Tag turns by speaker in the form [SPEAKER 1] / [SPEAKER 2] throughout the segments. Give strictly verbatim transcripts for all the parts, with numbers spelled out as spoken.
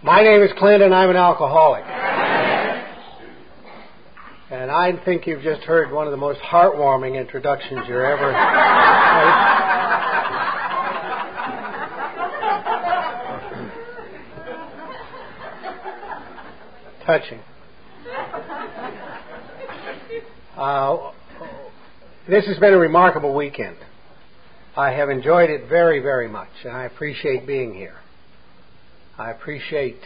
[SPEAKER 1] My name is Clint, and I'm an alcoholic. And I think you've just heard one of the most heartwarming introductions you're ever heard. Touching. Uh, this has been a remarkable weekend. I have enjoyed it very, very much, and I appreciate being here. I appreciate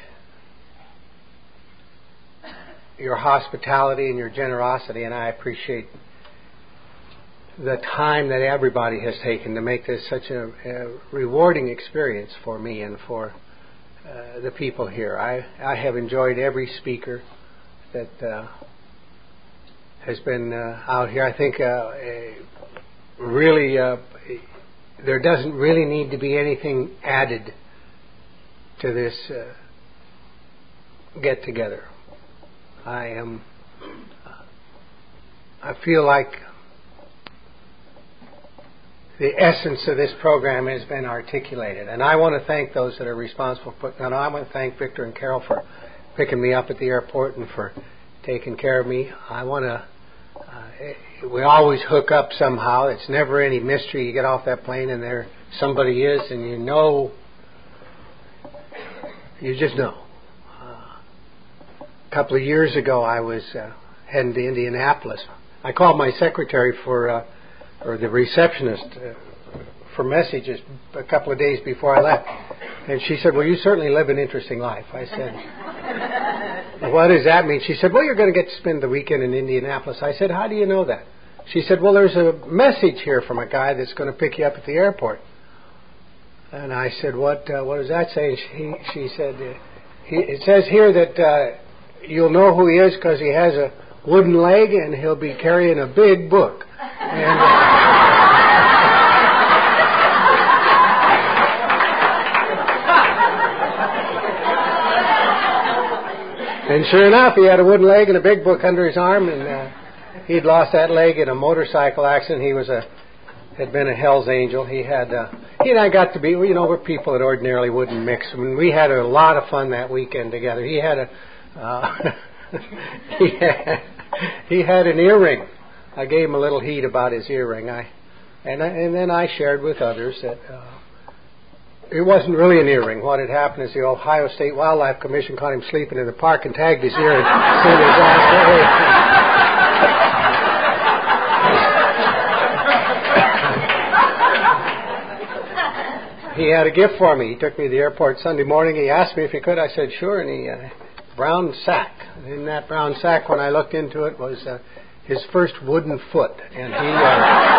[SPEAKER 1] your hospitality and your generosity, and I appreciate the time that everybody has taken to make this such a, a rewarding experience for me and for uh, the people here. I, I have enjoyed every speaker that uh, has been uh, out here. I think uh, really uh, there doesn't really need to be anything added to this uh, get-together. I am. Uh, I feel like the essence of this program has been articulated, and I want to thank those that are responsible for putting on. I want to thank Victor and Carol for picking me up at the airport and for taking care of me. I want to. Uh, we always hook up somehow. It's never any mystery. You get off that plane and there somebody is, and you know. You just know. Uh, a couple of years ago, I was uh, heading to Indianapolis. I called my secretary for, uh, or the receptionist uh, for messages a couple of days before I left. And she said, well, you certainly live an interesting life. I said, what does that mean? She said, well, you're going to get to spend the weekend in Indianapolis. I said, how do you know that? She said, well, there's a message here from a guy that's going to pick you up at the airport. And I said, what uh, what does that say? She, she said, uh, he, it says here that uh, you'll know who he is because he has a wooden leg and he'll be carrying a big book. And, uh, and sure enough, he had a wooden leg and a big book under his arm, and uh, he'd lost that leg in a motorcycle accident. He was a had been a Hell's Angel. He had, uh, he and I got to be, you know, we're people that ordinarily wouldn't mix. I mean, we had a lot of fun that weekend together. He had a, uh, he had, he had an earring. I gave him a little heat about his earring. I, and I, and then I shared with others that uh, it wasn't really an earring. What had happened is the Ohio State Wildlife Commission caught him sleeping in the park and tagged his ear and sent his ass away. He had a gift for me. He took me to the airport Sunday morning. He asked me if he could. I said, sure. And he, uh, brown sack. And in that brown sack, when I looked into it, was uh, his first wooden foot. And he, uh,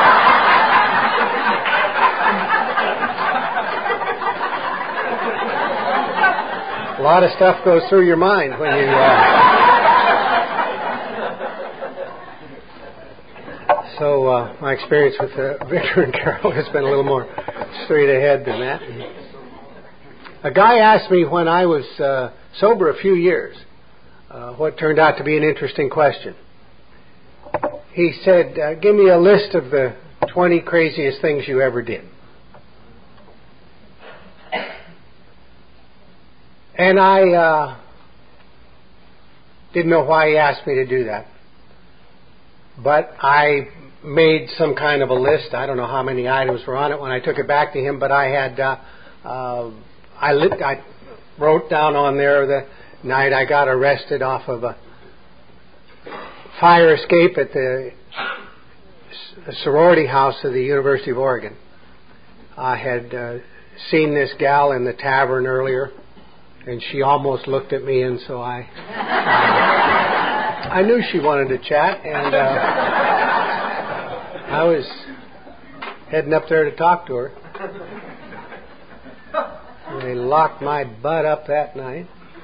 [SPEAKER 1] a lot of stuff goes through your mind when you, uh, So uh, my experience with uh, Victor and Carol has been a little more straight ahead than that. A guy asked me when I was uh, sober a few years uh, what turned out to be an interesting question. He said, uh, give me a list of the twenty craziest things you ever did. And I uh, didn't know why he asked me to do that. But I made some kind of a list. I don't know how many items were on it when I took it back to him, but I had, uh, uh, I, lit, I wrote down on there the night I got arrested off of a fire escape at the sorority house of the University of Oregon. I had uh, seen this gal in the tavern earlier, and she almost looked at me, and so I... Uh, I knew she wanted to chat, and uh, I was heading up there to talk to her. And they locked my butt up that night.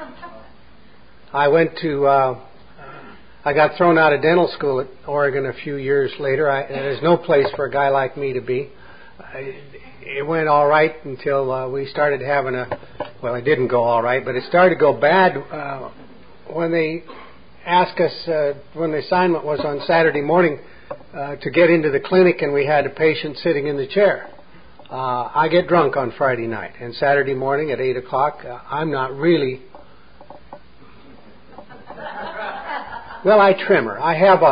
[SPEAKER 1] I went to, uh, I got thrown out of dental school at Oregon a few years later. I, there's no place for a guy like me to be. I, it went all right until uh, we started having a, well, it didn't go all right, but it started to go bad uh, when they asked us, uh, when the assignment was on Saturday morning, uh, to get into the clinic, and we had a patient sitting in the chair. Uh, I get drunk on Friday night, and Saturday morning at eight o'clock, uh, I'm not really Well, I trim her. I have a...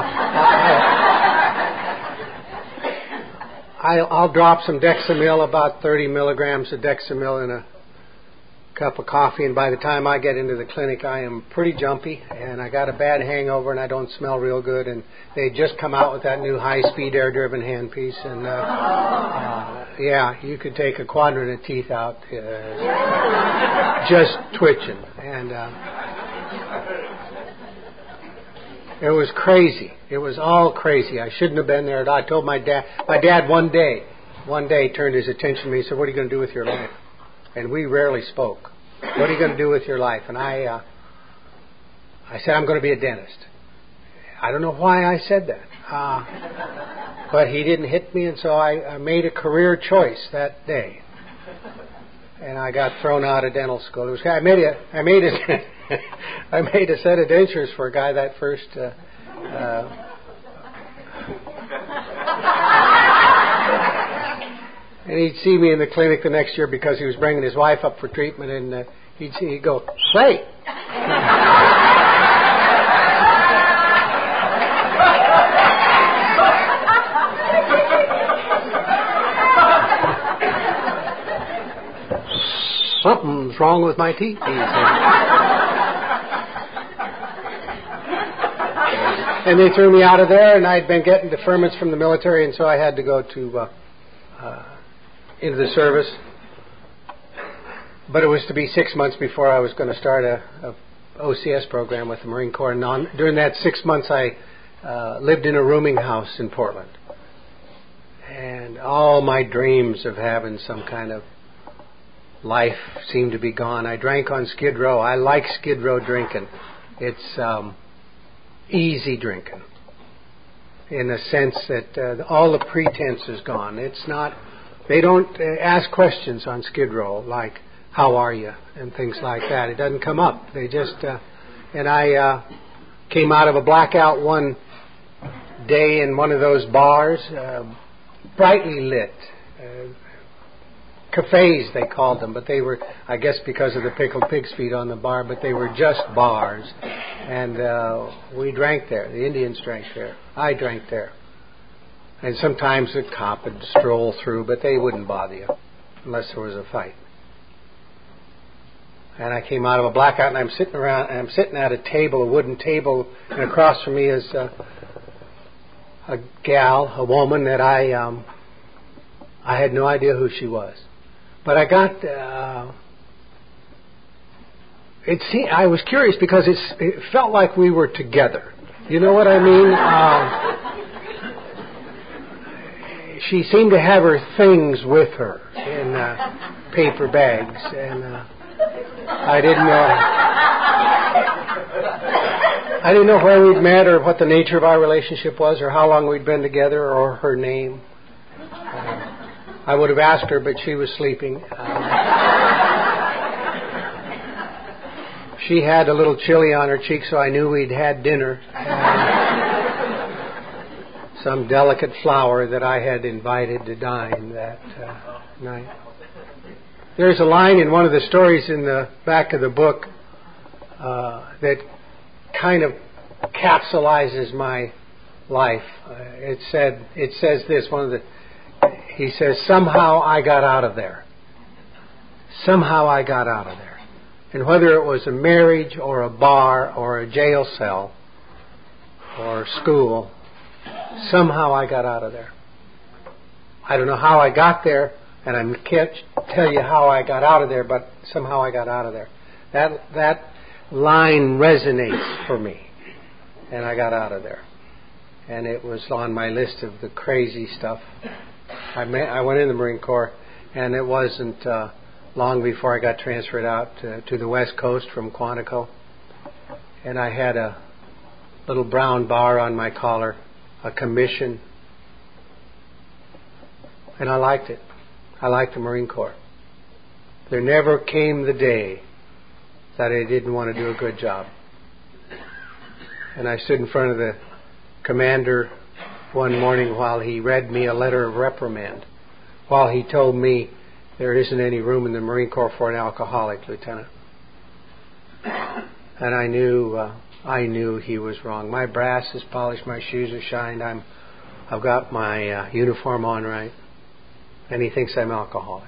[SPEAKER 1] I, I'll drop some Dexamil, about thirty milligrams of Dexamil in a cup of coffee, and by the time I get into the clinic, I am pretty jumpy, and I got a bad hangover, and I don't smell real good, and they just come out with that new high-speed air-driven handpiece, and uh, uh, yeah, you could take a quadrant of teeth out uh, just twitching, and uh, it was crazy. It was all crazy. I shouldn't have been there. I told my dad. My dad one day, one day turned his attention to me and said, "What are you going to do with your life?" And we rarely spoke. "What are you going to do with your life?" And I, uh, I said, "I'm going to be a dentist." I don't know why I said that, uh, but he didn't hit me, and so I, I made a career choice that day. And I got thrown out of dental school. It was I made a I made a I made a set of dentures for a guy that first. Uh, uh, and he'd see me in the clinic the next year because he was bringing his wife up for treatment, and uh, he'd see he'd go, "Say." "Something's wrong with my teeth," he said. And they threw me out of there, and I'd been getting deferments from the military, and so I had to go to uh, uh, into the service. But it was to be six months before I was going to start a, a O C S program with the Marine Corps. And on, during that six months, I uh, lived in a rooming house in Portland. And all my dreams of having some kind of life seemed to be gone. I drank on Skid Row. I like Skid Row drinking. It's um, easy drinking in the sense that uh, all the pretense is gone. It's not, they don't uh, ask questions on Skid Row like, "How are you?" and things like that. It doesn't come up. They just, uh, and I uh, came out of a blackout one day in one of those bars, uh, brightly lit. Uh, Cafes, they called them, but they were, I guess because of the pickled pig's feet on the bar, but they were just bars. And uh, we drank there. The Indians drank there. I drank there. And sometimes a cop would stroll through, but they wouldn't bother you unless there was a fight. And I came out of a blackout, and I'm sitting around, and I'm sitting at a table, a wooden table, and across from me is uh, a gal, a woman that I um, I had no idea who she was. But I got, uh, it seemed, I was curious because it's, it felt like we were together. You know what I mean? Uh, she seemed to have her things with her in uh, paper bags, and uh, I didn't know. I didn't know where we'd met or what the nature of our relationship was or how long we'd been together or her name. Uh, I would have asked her, but she was sleeping. Um, she had a little chili on her cheek, so I knew we'd had dinner. Uh, some delicate flower that I had invited to dine that uh, night. There's a line in one of the stories in the back of the book uh, that kind of capsulizes my life. Uh, it said, it says this, one of the He says, "Somehow I got out of there. Somehow I got out of there." And whether it was a marriage or a bar or a jail cell or school, somehow I got out of there. I don't know how I got there, and I can't tell you how I got out of there, but somehow I got out of there. That that line resonates for me, and I got out of there. And it was on my list of the crazy stuff. I, met, I went in the Marine Corps, and it wasn't uh, long before I got transferred out to, to the West Coast from Quantico. And I had a little brown bar on my collar, a commission. And I liked it. I liked the Marine Corps. There never came the day that I didn't want to do a good job. And I stood in front of the commander one morning while he read me a letter of reprimand, while he told me there isn't any room in the Marine Corps for an alcoholic, Lieutenant. And I knew uh, I knew he was wrong. My brass is polished, my shoes are shined, I'm, I've got my uh, uniform on right, and he thinks I'm alcoholic.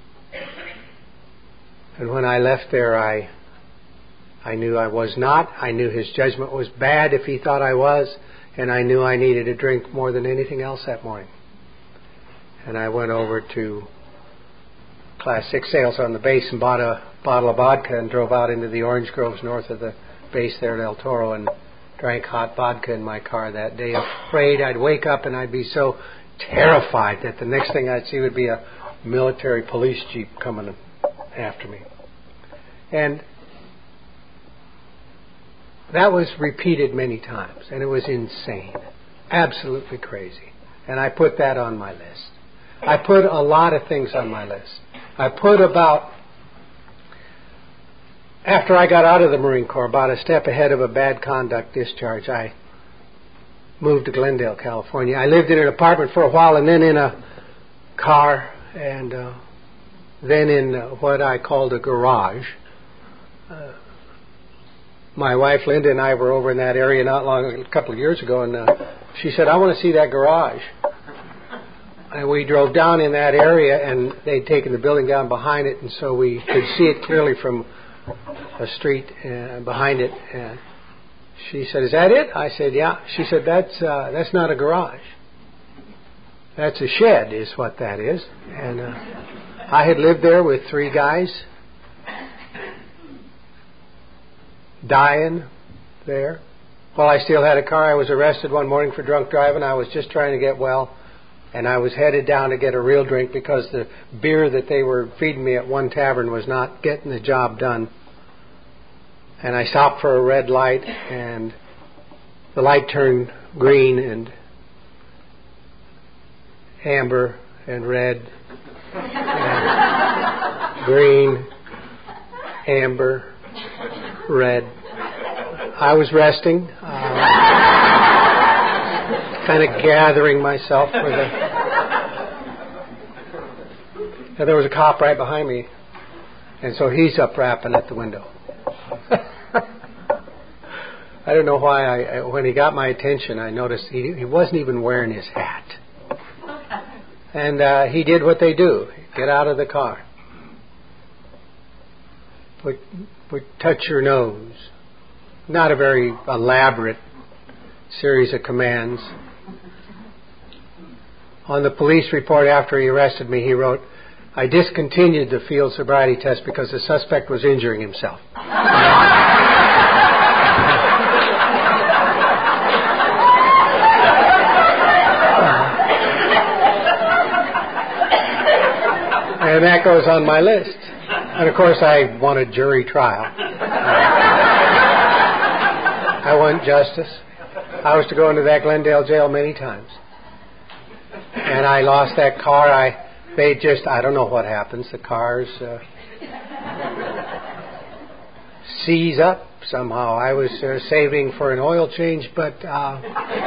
[SPEAKER 1] And when I left there, I, I knew I was not. I knew his judgment was bad if he thought I was, and I knew I needed a drink more than anything else that morning. And I went over to Class six sales on the base and bought a bottle of vodka and drove out into the orange groves north of the base there at El Toro and drank hot vodka in my car that day, afraid I'd wake up and I'd be so terrified that the next thing I'd see would be a military police jeep coming after me. And that was repeated many times, and it was insane, absolutely crazy. And I put that on my list. I put a lot of things on my list. I put about, after I got out of the Marine Corps, about a step ahead of a bad conduct discharge, I moved to Glendale, California. I lived in an apartment for a while and then in a car and uh, then in uh, what I called a garage. Uh, my wife Linda and I were over in that area not long, a couple of years ago, and uh, she said, I want to see that garage. And we drove down in that area, and they'd taken the building down behind it, and so we could see it clearly from a street uh, behind it. And she said, is that it? I said, yeah. She said, that's uh, that's not a garage. That's a shed is what that is. And uh, I had lived there with three guys dying there. While I still had a car, I was arrested one morning for drunk driving. I was just trying to get well. And I was headed down to get a real drink because the beer that they were feeding me at one tavern was not getting the job done. And I stopped for a red light, and the light turned green and amber and red and green, amber, red. I was resting. Uh, kind of gathering myself for the... And there was a cop right behind me, and so he's up rapping at the window. I don't know why. I, when he got my attention, I noticed he, he wasn't even wearing his hat. And uh, he did what they do. Get out of the car. Put, put, touch your nose. Not a very elaborate series of commands. On the police report after he arrested me, he wrote, I discontinued the field sobriety test because the suspect was injuring himself. And that goes on my list. And of course I want a jury trial. I want justice. I was to go into that Glendale jail many times. And I lost that car. I, they just, I don't know what happens. The cars uh, seize up somehow. I was uh, saving for an oil change, but uh,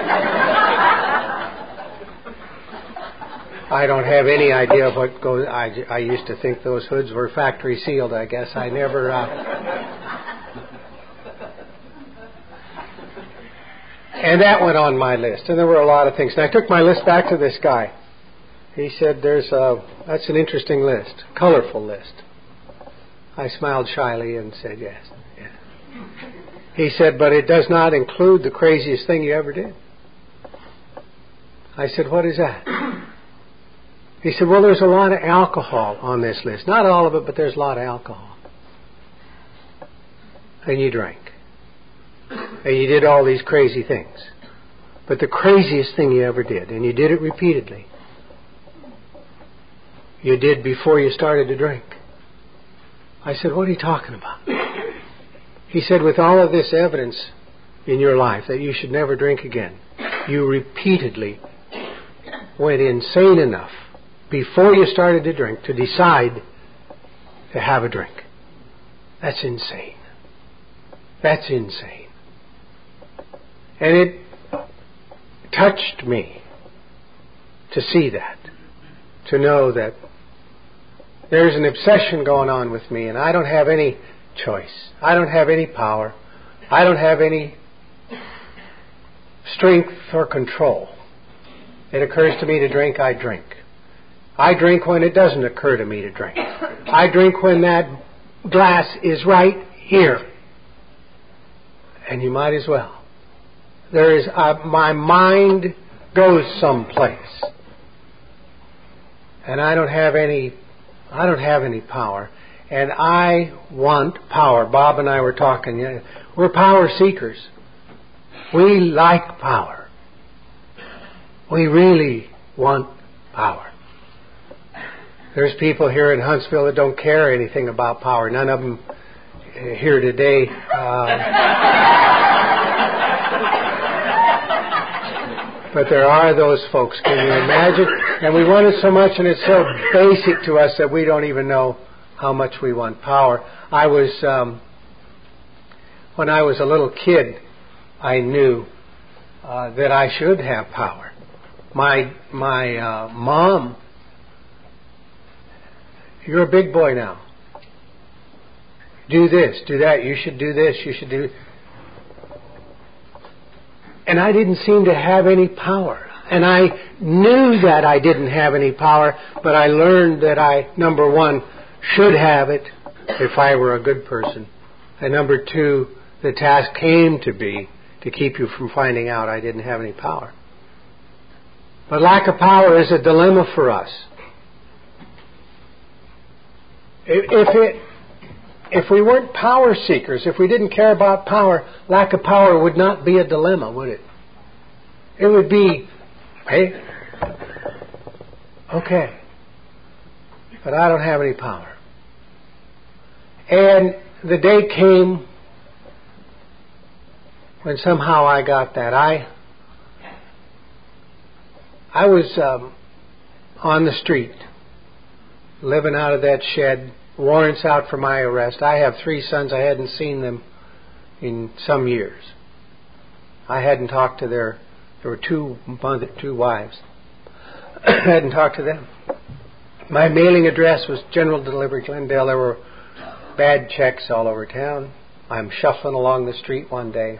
[SPEAKER 1] I don't have any idea of what goes. I, I used to think those hoods were factory sealed, I guess. I never... Uh, And that went on my list. And there were a lot of things. And I took my list back to this guy. He said, "There's a, that's an interesting list, colorful list." I smiled shyly and said, yes. Yeah. He said, "But it does not include the craziest thing you ever did." I said, "What is that?" He said, "Well, there's a lot of alcohol on this list. Not all of it, but there's a lot of alcohol. And you drank. And you did all these crazy things. But the craziest thing you ever did, and you did it repeatedly, you did before you started to drink." I said, "What are you talking about?" He said, "With all of this evidence in your life that you should never drink again, you repeatedly went insane enough before you started to drink to decide to have a drink. That's insane. That's insane." And it touched me to see that, to know that there's an obsession going on with me, and I don't have any choice. I don't have any power. I don't have any strength or control. It occurs to me to drink, I drink. I drink when it doesn't occur to me to drink. I drink when that glass is right here. And you might as well. There is uh, my mind goes someplace. And I don't have any I don't have any power. And I want power. Bob and I were talking. We're power seekers. We like power. We really want power. There's people here in Huntsville that don't care anything about power. None of them here today. Uh, but there are those folks. Can you imagine? And we want it so much, and it's so basic to us that we don't even know how much we want power. I was, um, when I was a little kid, I knew uh, that I should have power. My my uh, mom, you're a big boy now. Do this, do that. You should do this. You should do. And I didn't seem to have any power. And I knew that I didn't have any power, but I learned that I, number one, should have it if I were a good person. And number two, the task came to be to keep you from finding out I didn't have any power. But lack of power is a dilemma for us. If it, if we weren't power seekers, if we didn't care about power, lack of power would not be a dilemma, would it? It would be, hey, okay, but I don't have any power. And the day came when somehow I got that. I I was um, on the street, living out of that shed, warrants out for my arrest. I have three sons. I hadn't seen them in some years. I hadn't talked to their, there were two, two wives. I hadn't talked to them. My mailing address was General Delivery, Glendale. There were bad checks all over town. I'm shuffling along the street one day.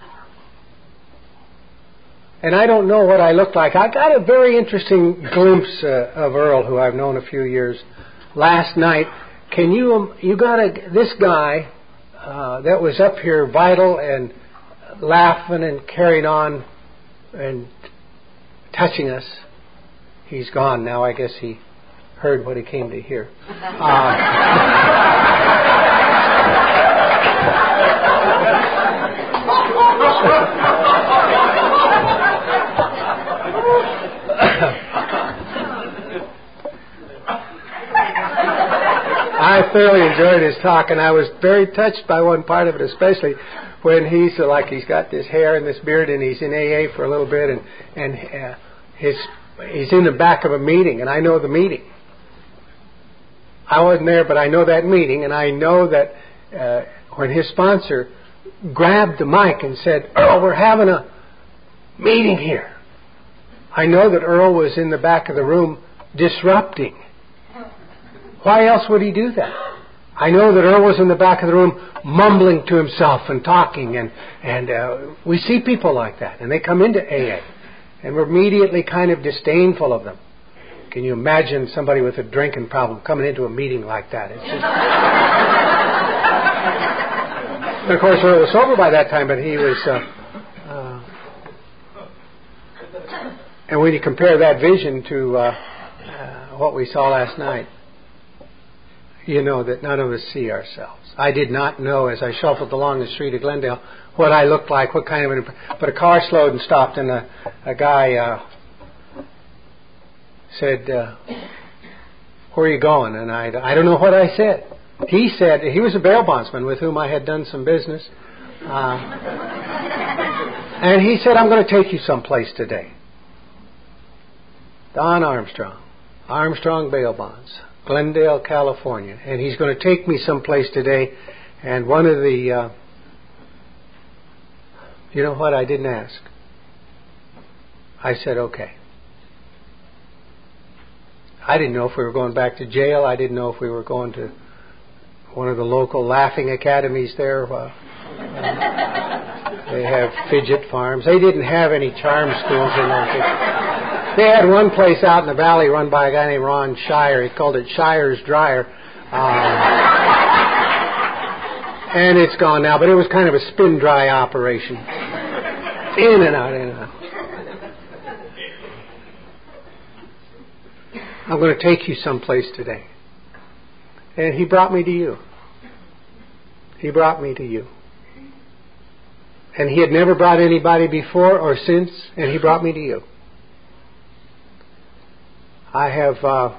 [SPEAKER 1] And I don't know what I looked like. I got a very interesting glimpse uh, of Earl, who I've known a few years, last night. Can you, um, you got a, this guy uh, that was up here vital and laughing and carrying on and touching us. He's gone now. I guess he heard what he came to hear. Uh, I thoroughly enjoyed his talk, and I was very touched by one part of it, especially when he's uh, like he's got this hair and this beard, and he's in A A for a little bit, and and uh, his he's in the back of a meeting, and I know the meeting. I wasn't there, but I know that meeting, and I know that uh, when his sponsor grabbed the mic and said, "Earl, we're having a meeting here," I know that Earl was in the back of the room disrupting. Why else would he do that? I know that Earl was in the back of the room mumbling to himself and talking, and, and uh, we see people like that, and they come into A A, and we're immediately kind of disdainful of them. Can you imagine somebody with a drinking problem coming into a meeting like that? It's just... And of course, Earl was sober by that time, but he was... Uh, uh, and when you compare that vision to uh, uh, what we saw last night, you know that none of us see ourselves. I did not know as I shuffled along the street of Glendale what I looked like, what kind of an... But a car slowed and stopped, and a, a guy uh, said, uh, "Where are you going?" And I, I don't know what I said. He said, he was a bail bondsman with whom I had done some business. Uh, and he said, "I'm going to take you someplace today." Don Armstrong, Armstrong Bail Bonds, Glendale, California. And he's going to take me someplace today. And one of the, uh, you know what, I didn't ask. I said, okay. I didn't know if we were going back to jail. I didn't know if we were going to one of the local laughing academies there. Uh, uh, They have fidget farms. They didn't have any charm schools in those days. They had one place out in the valley run by a guy named Ron Shire. He called it Shire's Dryer. Um, and it's gone now, but it was kind of a spin dry operation. In and out, in and out. I'm going to take you someplace today. And He brought me to you. He brought me to you. And He had never brought anybody before or since, and He brought me to you. I have... Uh,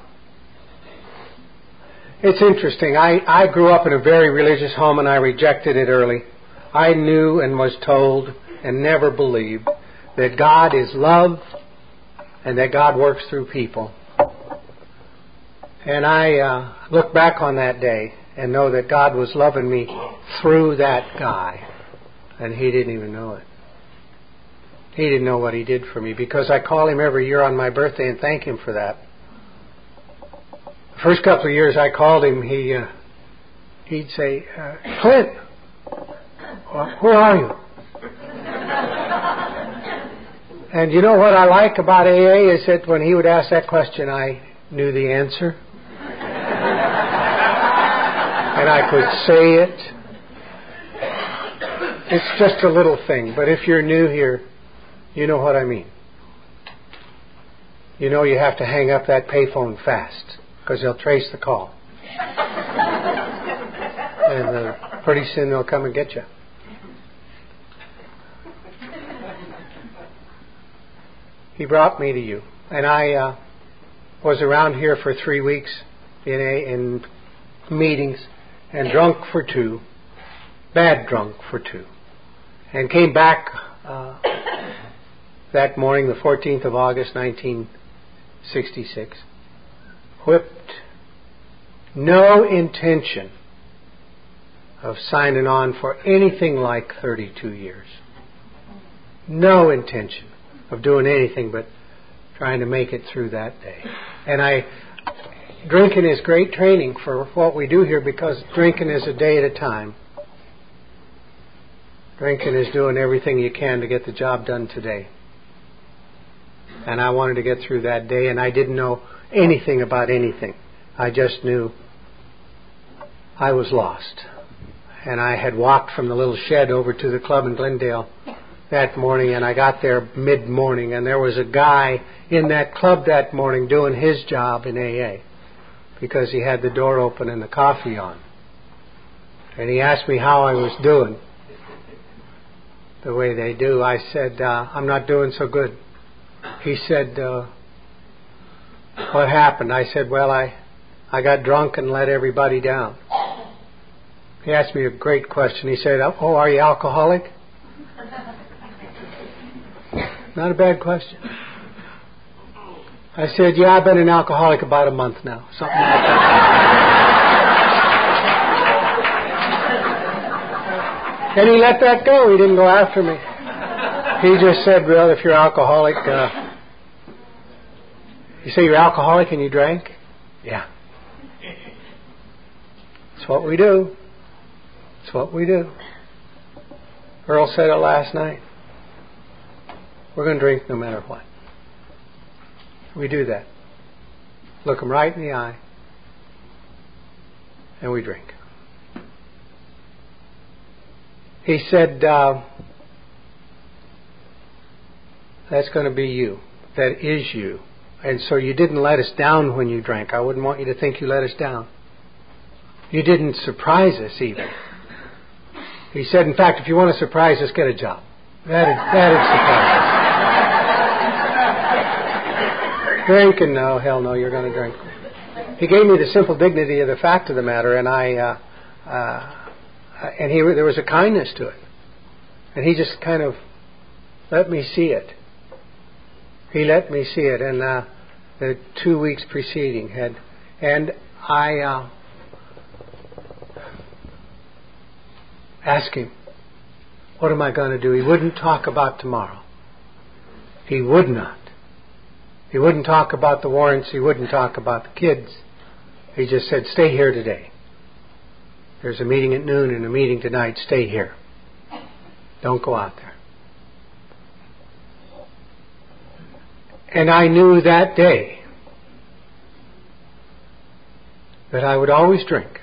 [SPEAKER 1] it's interesting. I, I grew up in a very religious home, and I rejected it early. I knew and was told and never believed that God is love and that God works through people. And I uh, look back on that day and know that God was loving me through that guy. And He didn't even know it. He didn't know what He did for me, because I call Him every year on my birthday and thank Him for that. The first couple of years I called Him, he, uh, he'd say, uh, Clint, where are you? And you know what I like about A A is that when he would ask that question, I knew the answer. And I could say it. It's just a little thing, but if you're new here, you know what I mean. You know you have to hang up that payphone fast, because they'll trace the call. And uh, pretty soon they'll come and get you. He brought me to you. And I uh, was around here for three weeks in, a, in meetings, and drunk for two, bad drunk for two. And came back uh, that morning, the fourteenth of August, nineteen sixty-six, whipped. No intention of signing on for anything like thirty-two years. No intention of doing anything but trying to make it through that day. And I, drinking is great training for what we do here, because drinking is a day at a time. Drinking is doing everything you can to get the job done today. And I wanted to get through that day, and I didn't know anything about anything. I just knew I was lost. And I had walked from the little shed over to the club in Glendale that morning, and I got there mid-morning, and there was a guy in that club that morning doing his job in A A, because he had the door open and the coffee on. And he asked me how I was doing. The way they do. I said, uh, I'm not doing so good. He said, uh, what happened? I said, well, I, I got drunk and let everybody down. He asked me a great question. He said, oh, are you alcoholic? Not a bad question. I said, yeah, I've been an alcoholic about a month now. Something like that. And he let that go. He didn't go after me. He just said, well, if you're alcoholic, uh, you say you're alcoholic and you drank? Yeah. It's what we do. It's what we do. Earl said it last night. We're going to drink no matter what. We do that. Look them right in the eye. And we drink. He said, uh, that's going to be you. That is you. And so you didn't let us down when you drank. I wouldn't want you to think you let us down. You didn't surprise us even. He said, in fact, if you want to surprise us, get a job. That'd, that'd surprise us. Drinking, no, hell no, you're going to drink. He gave me the simple dignity of the fact of the matter, and I... Uh, uh, And he, there was a kindness to it. And he just kind of let me see it. He let me see it. And uh, the two weeks preceding had... And I uh, asked him, what am I going to do? He wouldn't talk about tomorrow. He would not. He wouldn't talk about the warrants. He wouldn't talk about the kids. He just said, stay here today. There's a meeting at noon and a meeting tonight. Stay here. Don't go out there. And I knew that day that I would always drink.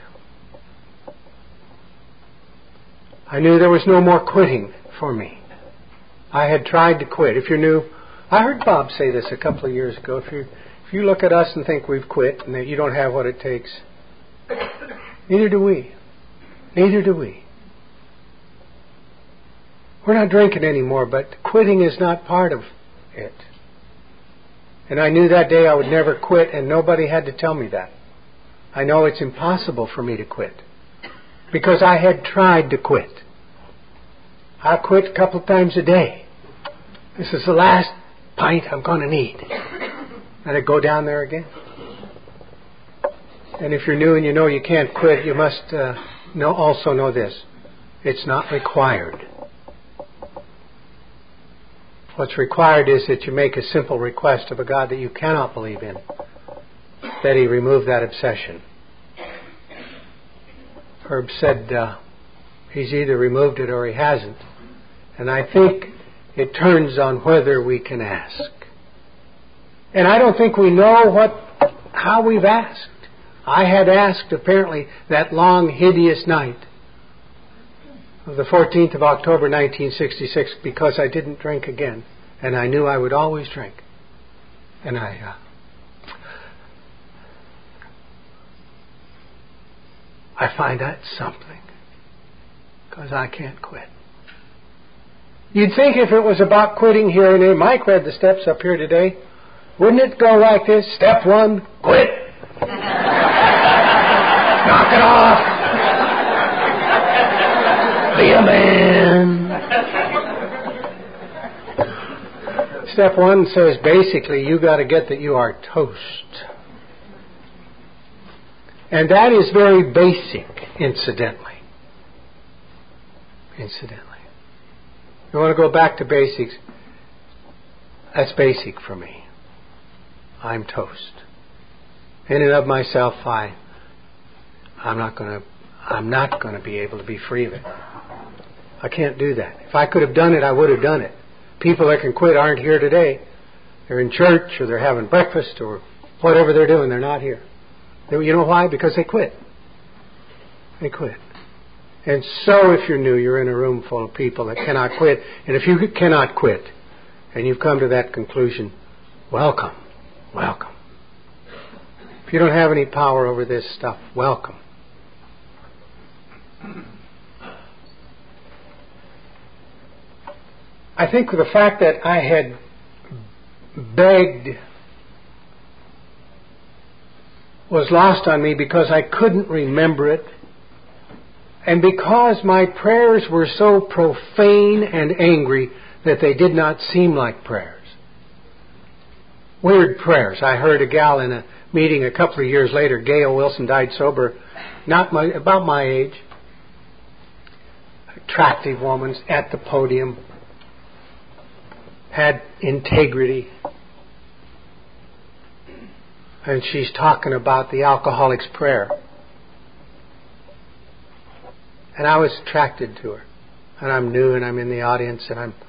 [SPEAKER 1] I knew there was no more quitting for me. I had tried to quit. If you're new, I heard Bob say this a couple of years ago. If you if you look at us and think we've quit and that you don't have what it takes, neither do we. Neither do we. We're not drinking anymore, but quitting is not part of it. And I knew that day I would never quit, and nobody had to tell me that. I know it's impossible for me to quit because I had tried to quit. I quit a couple of times a day. This is the last pint I'm going to need. And I go down there again. And if you're new and you know you can't quit, you must uh, know, also know this. It's not required. What's required is that you make a simple request of a God that you cannot believe in, that He remove that obsession. Herb said uh, He's either removed it or He hasn't. And I think it turns on whether we can ask. And I don't think we know what how we've asked. I had asked, apparently, that long, hideous night of the fourteenth of October, nineteen sixty-six, because I didn't drink again. And I knew I would always drink. And I... Uh, I find that something. Because I can't quit. You'd think if it was about quitting here and there, Mike read the steps up here today, wouldn't it go like this? Step one, quit. Knock it off. Be a man. Step one says basically you got to get that you are toast. And that is very basic, incidentally. Incidentally. You want to go back to basics? That's basic for me. I'm toast. In and of myself, I, I'm not going to, I'm not going to be able to be free of it. I can't do that. If I could have done it, I would have done it. People that can quit aren't here today. They're in church or they're having breakfast or whatever they're doing. They're not here. You know why? Because they quit. They quit. And so if you're new, you're in a room full of people that cannot quit. And if you cannot quit and you've come to that conclusion, welcome. Welcome. If you don't have any power over this stuff, welcome. I think the fact that I had begged was lost on me because I couldn't remember it. And because my prayers were so profane and angry that they did not seem like prayers. Weird prayers. I heard a gal in a meeting a couple of years later, Gail Wilson, died sober, not my, about my age. Attractive woman at the podium. Had integrity. And she's talking about the alcoholic's prayer. And I was attracted to her. And I'm new and I'm in the audience and I'm,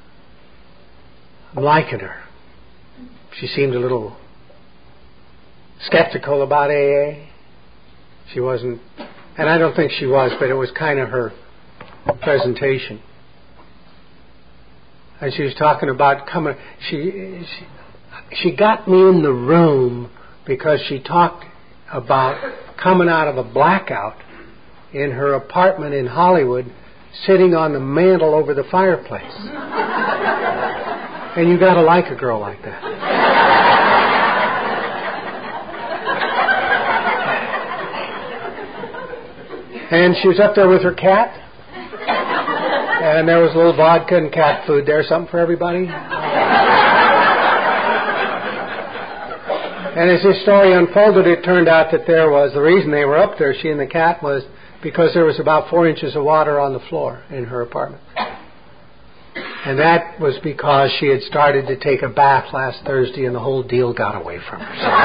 [SPEAKER 1] I'm liking her. She seemed a little skeptical about A A. She wasn't, and I don't think she was, but it was kind of her presentation. And she was talking about coming, she, she, she got me in the room because she talked about coming out of a blackout in her apartment in Hollywood, sitting on the mantle over the fireplace. And you got to like a girl like that. And she was up there with her cat. And there was a little vodka and cat food there, something for everybody. And as this story unfolded, it turned out that there was, the reason they were up there, she and the cat, was because there was about four inches of water on the floor in her apartment. And that was because she had started to take a bath last Thursday and the whole deal got away from her. So.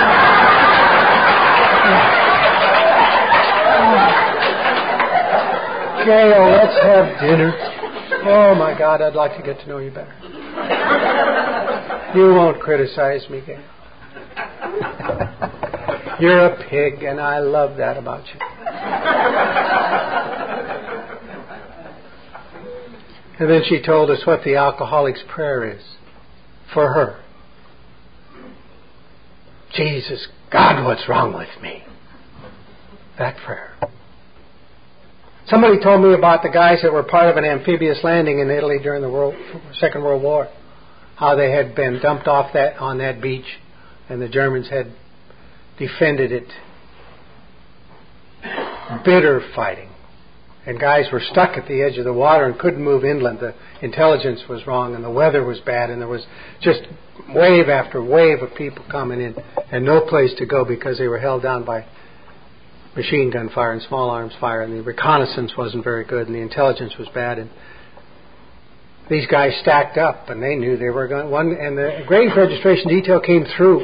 [SPEAKER 1] Gail, let's have dinner. Oh my God, I'd like to get to know you better. You won't criticize me, Gail. You're a pig, and I love that about you. And then she told us what the alcoholic's prayer is for her. Jesus, God, what's wrong with me? That prayer. Somebody told me about the guys that were part of an amphibious landing in Italy during the World, Second World War. How they had been dumped off that on that beach, and the Germans had defended it. Bitter fighting. And guys were stuck at the edge of the water and couldn't move inland. The intelligence was wrong and the weather was bad, and there was just wave after wave of people coming in and no place to go because they were held down by machine gun fire and small arms fire, and the reconnaissance wasn't very good and the intelligence was bad, and these guys stacked up and they knew they were going one, and the grave registration detail came through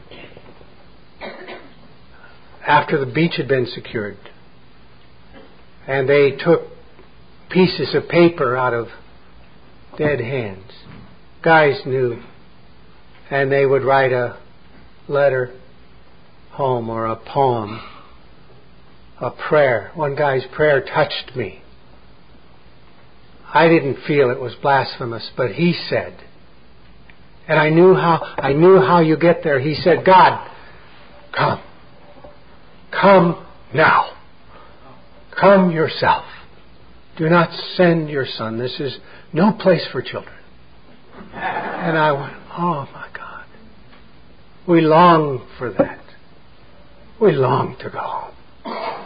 [SPEAKER 1] after the beach had been secured. And they took pieces of paper out of dead hands. Guys knew. And they would write a letter home or a poem, a prayer. One guy's prayer touched me. I didn't feel it was blasphemous, but he said, and I knew how I knew how you get there. He said, God, come. Come now. Come yourself. Do not send your son. This is no place for children. And I went, oh my God. We long for that. We long to go home.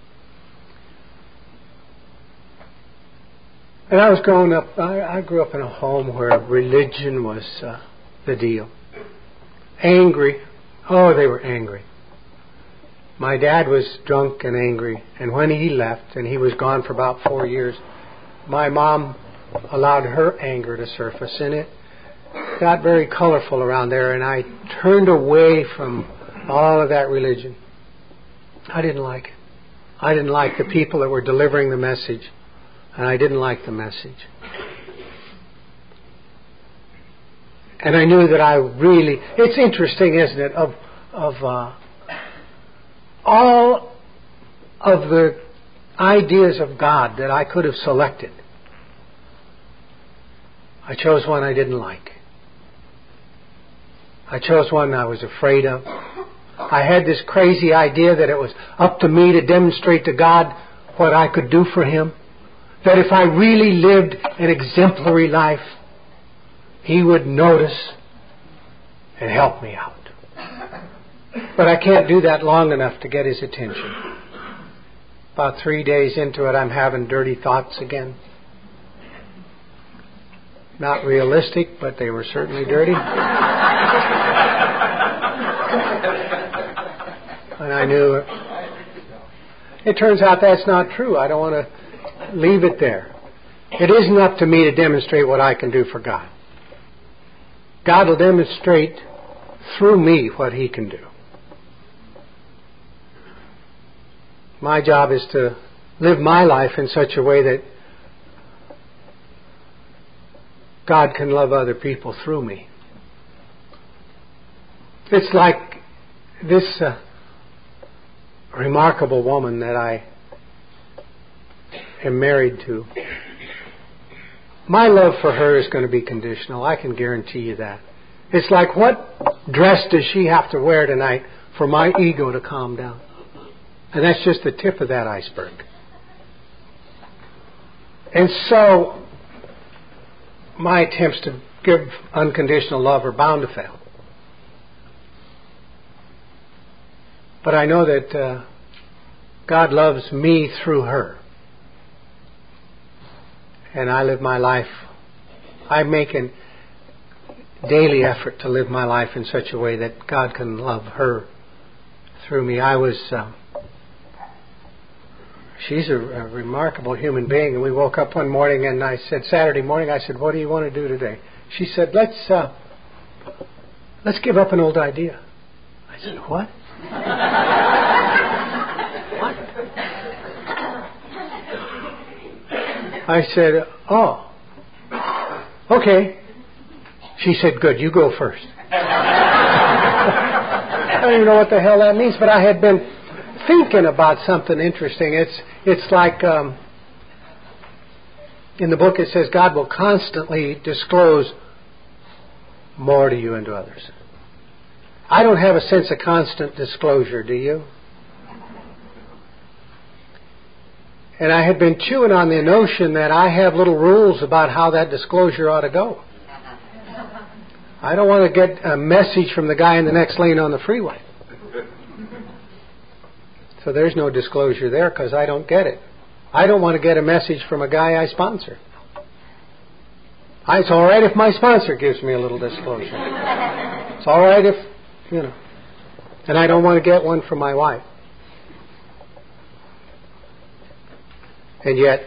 [SPEAKER 1] And I was growing up, I, I grew up in a home where religion was uh, the deal. Angry. Oh, they were angry. My dad was drunk and angry, and when he left, and he was gone for about four years, my mom allowed her anger to surface, and it got very colorful around there, and I turned away from all of that religion. I didn't like it. I didn't like the people that were delivering the message, and I didn't like the message. And I knew that I really... It's interesting, isn't it, of... of uh, all of the ideas of God that I could have selected, I chose one I didn't like. I chose one I was afraid of. I had this crazy idea that it was up to me to demonstrate to God what I could do for Him. That if I really lived an exemplary life, He would notice and help me out. But I can't do that long enough to get His attention. About three days into it, I'm having dirty thoughts again. Not realistic, but they were certainly dirty. And I knew it. It turns out that's not true. I don't want to leave it there. It isn't up to me to demonstrate what I can do for God. God will demonstrate through me what He can do. My job is to live my life in such a way that God can love other people through me. It's like this uh, remarkable woman that I am married to. My love for her is going to be conditional. I can guarantee you that. It's like, what dress does she have to wear tonight for my ego to calm down? And that's just the tip of that iceberg. And so, my attempts to give unconditional love are bound to fail. But I know that uh, God loves me through her. And I live my life, I make a daily effort to live my life in such a way that God can love her through me. I was... Uh, She's a, a remarkable human being, and we woke up one morning, and I said, Saturday morning, I said, what do you want to do today? She said, let's uh, let's give up an old idea. I said, what? What? I said, oh, Okay. She said, good, you go first. I don't even know what the hell that means, but I had been thinking about something interesting. It's it's like um, in the book it says God will constantly disclose more to you and to others. I don't have a sense of constant disclosure, do you? And I had been chewing on the notion that I have little rules about how that disclosure ought to go. I don't want to get a message from the guy in the next lane on the freeway. So there's no disclosure there because I don't get it. I don't want to get a message from a guy I sponsor. It's all right if my sponsor gives me a little disclosure. It's all right if, you know. And I don't want to get one from my wife. And yet,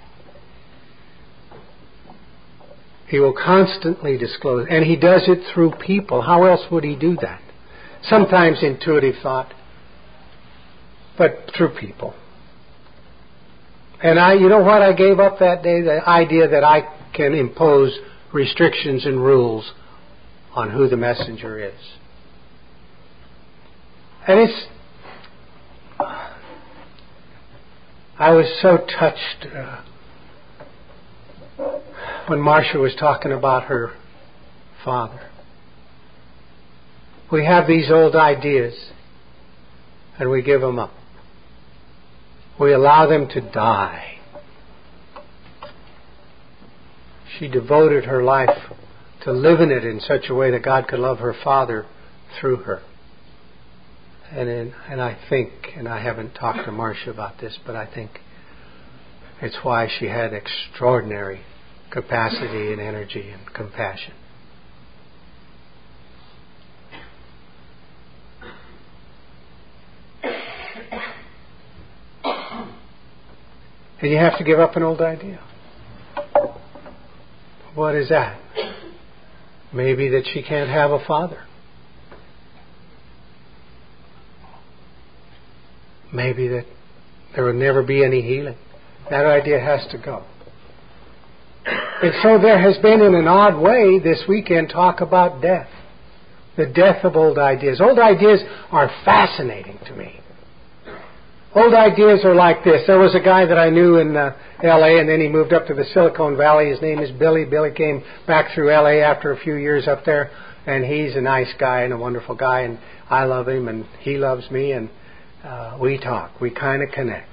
[SPEAKER 1] He will constantly disclose. And He does it through people. How else would He do that? Sometimes intuitive thought, but through people. And I, you know what I gave up that day? The idea that I can impose restrictions and rules on who the messenger is. And it's, I was so touched uh, when Marcia was talking about her father. We have these old ideas and we give them up. We allow them to die. She devoted her life to living it in such a way that God could love her father through her. And in, and I think, and I haven't talked to Marcia about this, but I think it's why she had extraordinary capacity and energy and compassion. And you have to give up an old idea. What is that? Maybe that she can't have a father. Maybe that there will never be any healing. That idea has to go. And so there has been, in an odd way, this weekend, talk about death. The death of old ideas. Old ideas are fascinating to me. Old ideas are like this. There was a guy that I knew in uh, L A and then he moved up to the Silicon Valley. His name is Billy. Billy came back through L A after a few years up there, and he's a nice guy and a wonderful guy, and I love him and he loves me, and uh, we talk. We kind of connect.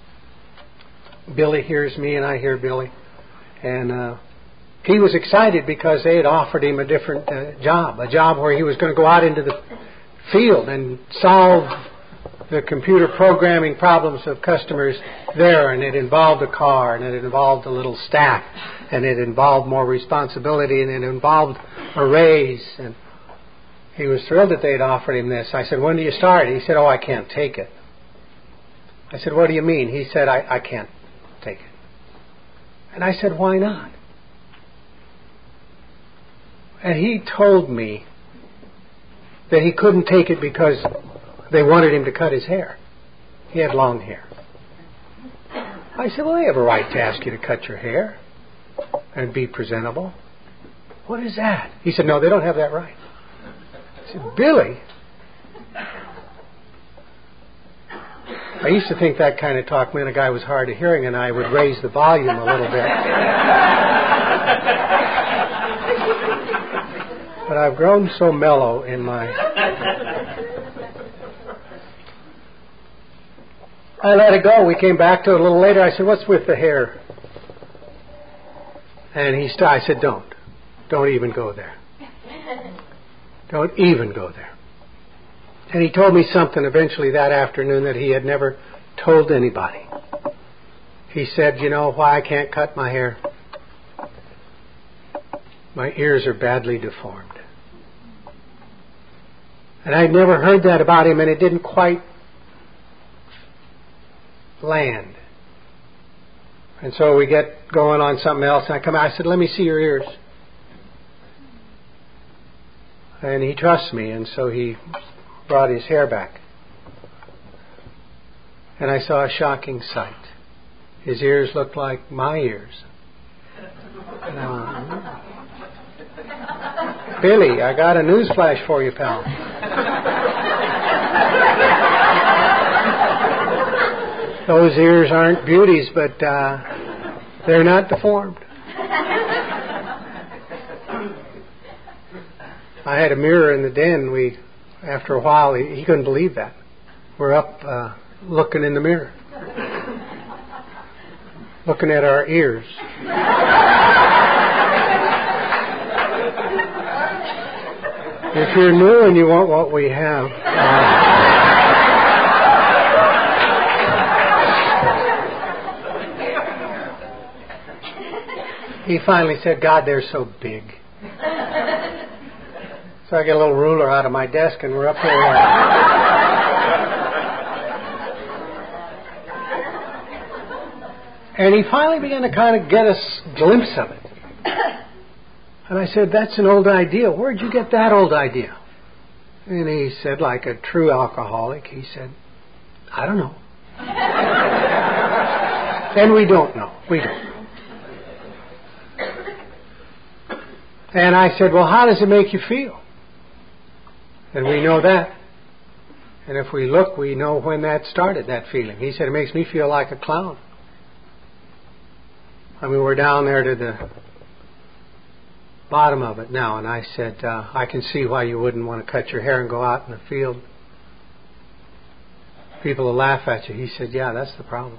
[SPEAKER 1] Billy hears me and I hear Billy, and uh, he was excited because they had offered him a different uh, job, a job where he was going to go out into the field and solve the computer programming problems of customers there, and it involved a car, and it involved a little staff, and it involved more responsibility, and it involved a raise. And he was thrilled that they had offered him this. I said, when do you start? He said, oh, I can't take it. I said, what do you mean? He said, I, I can't take it. And I said, why not? And he told me that he couldn't take it because they wanted him to cut his hair. He had long hair. I said, well, they have a right to ask you to cut your hair and be presentable. What is that? He said, no, they don't have that right. I said, Billy? I used to think that kind of talk meant a guy was hard of hearing and I would raise the volume a little bit. But I've grown so mellow in my... I let it go. We came back to it a little later. I said, what's with the hair? And he st- I said, don't. Don't even go there. Don't even go there. And he told me something eventually that afternoon that he had never told anybody. He said, you know why I can't cut my hair? My ears are badly deformed. And I'd never heard that about him, and it didn't quite land. And so we get going on something else, and I come out, I said, let me see your ears. And he trusts me, and so he brought his hair back. And I saw a shocking sight. His ears looked like my ears. And I went, Billy, I got a news flash for you, pal. Those ears aren't beauties, but uh, they're not deformed. I had a mirror in the den. We, after a while, he, he couldn't believe that. We're up uh, looking in the mirror, looking at our ears. If you're new and you want what we have, uh, he finally said, God, they're so big. So I get a little ruler out of my desk and we're up there. And he finally began to kind of get a glimpse of it. And I said, that's an old idea. Where'd you get that old idea? And he said, like a true alcoholic, he said, I don't know. And we don't know. We don't know. And I said, well, how does it make you feel? And we know that. And if we look, we know when that started, that feeling. He said, it makes me feel like a clown. I mean, we're down there to the bottom of it now. And I said, uh, I can see why you wouldn't want to cut your hair and go out in the field. People will laugh at you. He said, yeah, that's the problem.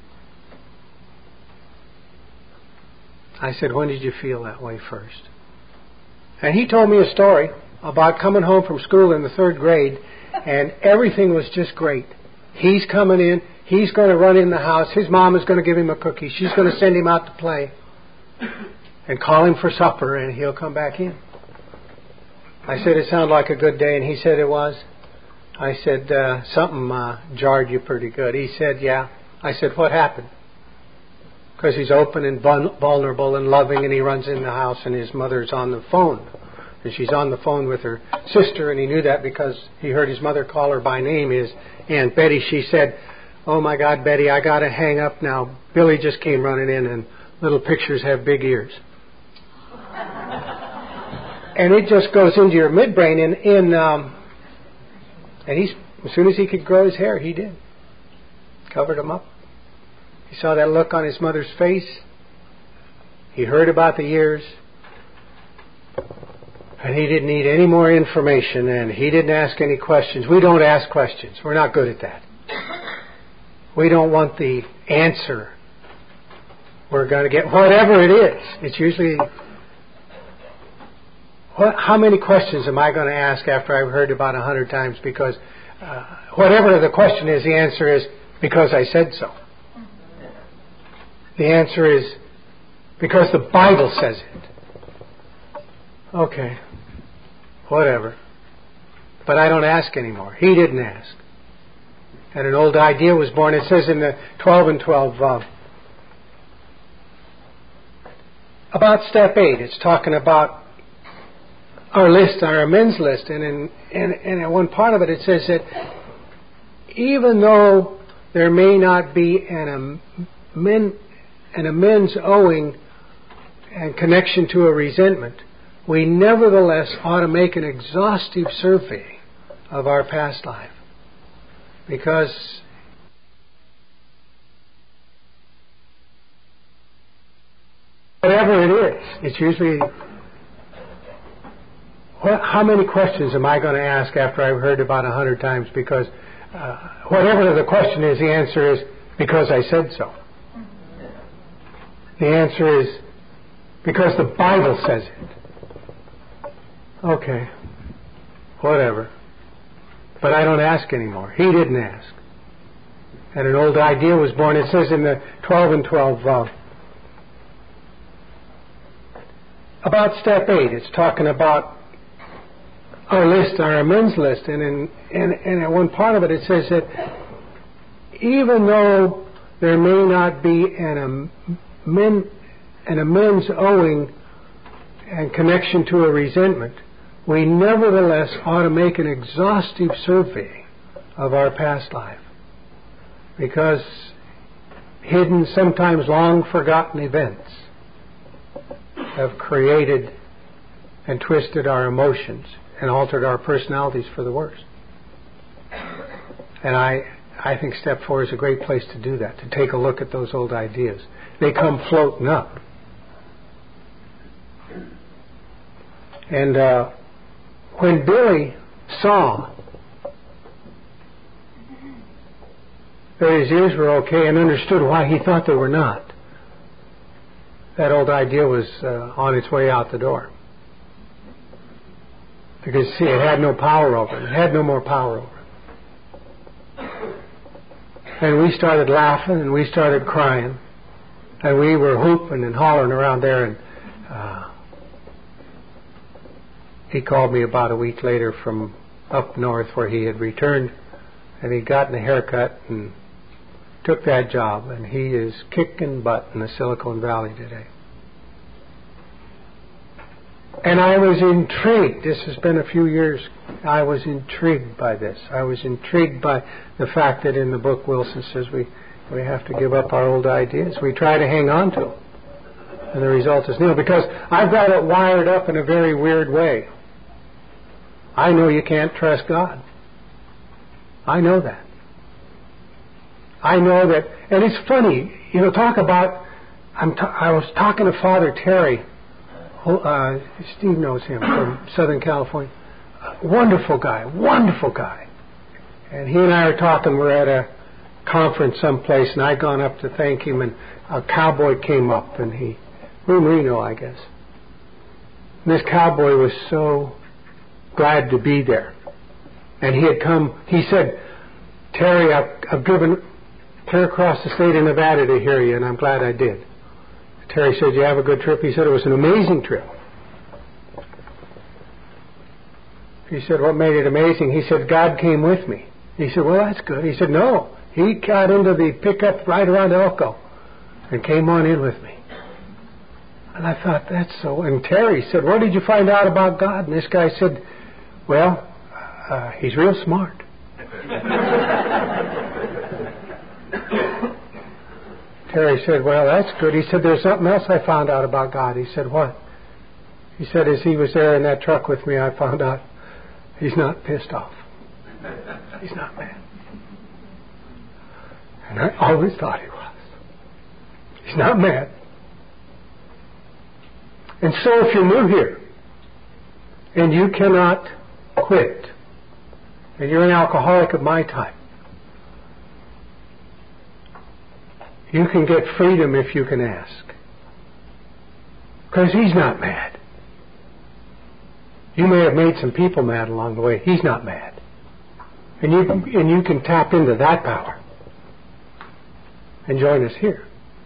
[SPEAKER 1] I said, when did you feel that way first? And he told me a story about coming home from school in the third grade, and everything was just great. He's coming in. He's going to run in the house. His mom is going to give him a cookie. She's going to send him out to play and call him for supper, and he'll come back in. I said, it sounded like a good day, and he said it was. I said, uh, something uh, jarred you pretty good. He said, yeah. I said, what happened? Because he's open and vulnerable and loving, and he runs in the house, and his mother's on the phone. And she's on the phone with her sister, and he knew that because he heard his mother call her by name, his Aunt Betty. She said, oh, my God, Betty, I got to hang up now. Billy just came running in, and little pictures have big ears. And it just goes into your midbrain, and, and, um, and he's, as soon as he could grow his hair, he did. Covered him up. He saw that look on his mother's face. He heard about the years. And he didn't need any more information, and he didn't ask any questions. We don't ask questions. We're not good at that. We don't want the answer. We're going to get whatever it is. It's usually, what, how many questions am I going to ask after I've heard about a hundred times? Because uh, whatever the question is, the answer is, because I said so. The answer is, because the Bible says it. Okay, whatever. But I don't ask anymore. He didn't ask. And an old idea was born. It says in the twelve and twelve, uh, about step eight, it's talking about our list, our amends list. And in, in, in one part of it, it says that even though there may not be an, amen, an amends owing and connection to a resentment, we nevertheless ought to make an exhaustive survey of our past life. Because whatever it is, it's usually, what, how many questions am I going to ask after I've heard about a hundred times? Because uh, whatever the question is, the answer is, because I said so. The answer is, because the Bible says it. Okay, whatever. But I don't ask anymore. He didn't ask. And an old idea was born. It says in the twelve and twelve, uh, about step eight, it's talking about our list, our amends list. And in, in, in one part of it, it says that even though there may not be an, amen, an amends owing and connection to a resentment, we nevertheless ought to make an exhaustive survey of our past life. Because hidden, sometimes long forgotten events have created and twisted our emotions and altered our personalities for the worse. And I, I think step four is a great place to do that, to take a look at those old ideas. They come floating up. And uh, when Billy saw that his ears were okay and understood why he thought they were not, that old idea was uh, on its way out the door. Because, see, it had no power over him. It had no more power over him. And we started laughing and we started crying. And we were hooping and hollering around there. And uh, he called me about a week later from up north where he had returned. And he'd gotten a haircut and took that job. And he is kicking butt in the Silicon Valley today. And I was intrigued. This has been a few years. I was intrigued by this. I was intrigued by the fact that in the book Wilson says we, we have to give up our old ideas. We try to hang on to them. And the result is nil. Because I've got it wired up in a very weird way. I know you can't trust God. I know that. I know that. And it's funny. You know, talk about... I'm t- I was talking to Father Terry. Uh, Steve knows him from Southern California. Uh, wonderful guy, wonderful guy. And he and I are talking. We're at a conference someplace, and I'd gone up to thank him, and a cowboy came up, and he, we're in Reno, I guess. And this cowboy was so glad to be there. And he had come, he said, Terry, I've, I've driven clear across the state of Nevada to hear you, and I'm glad I did. Terry said, you have a good trip? He said, it was an amazing trip. He said, what made it amazing? He said, God came with me. He said, well, that's good. He said, no. He got into the pickup right around Elko and came on in with me. And I thought, that's so... And Terry said, what did you find out about God? And this guy said, well, uh, he's real smart. Terry said, well, that's good. He said, there's something else I found out about God. He said, what? He said, as he was there in that truck with me, I found out he's not pissed off. He's not mad. And I always thought he was. He's not mad. And so if you're new here, and you cannot quit, and you're an alcoholic of my type, you can get freedom if you can ask. Because he's not mad. You may have made some people mad along the way. He's not mad. And you, and you can tap into that power and join us here.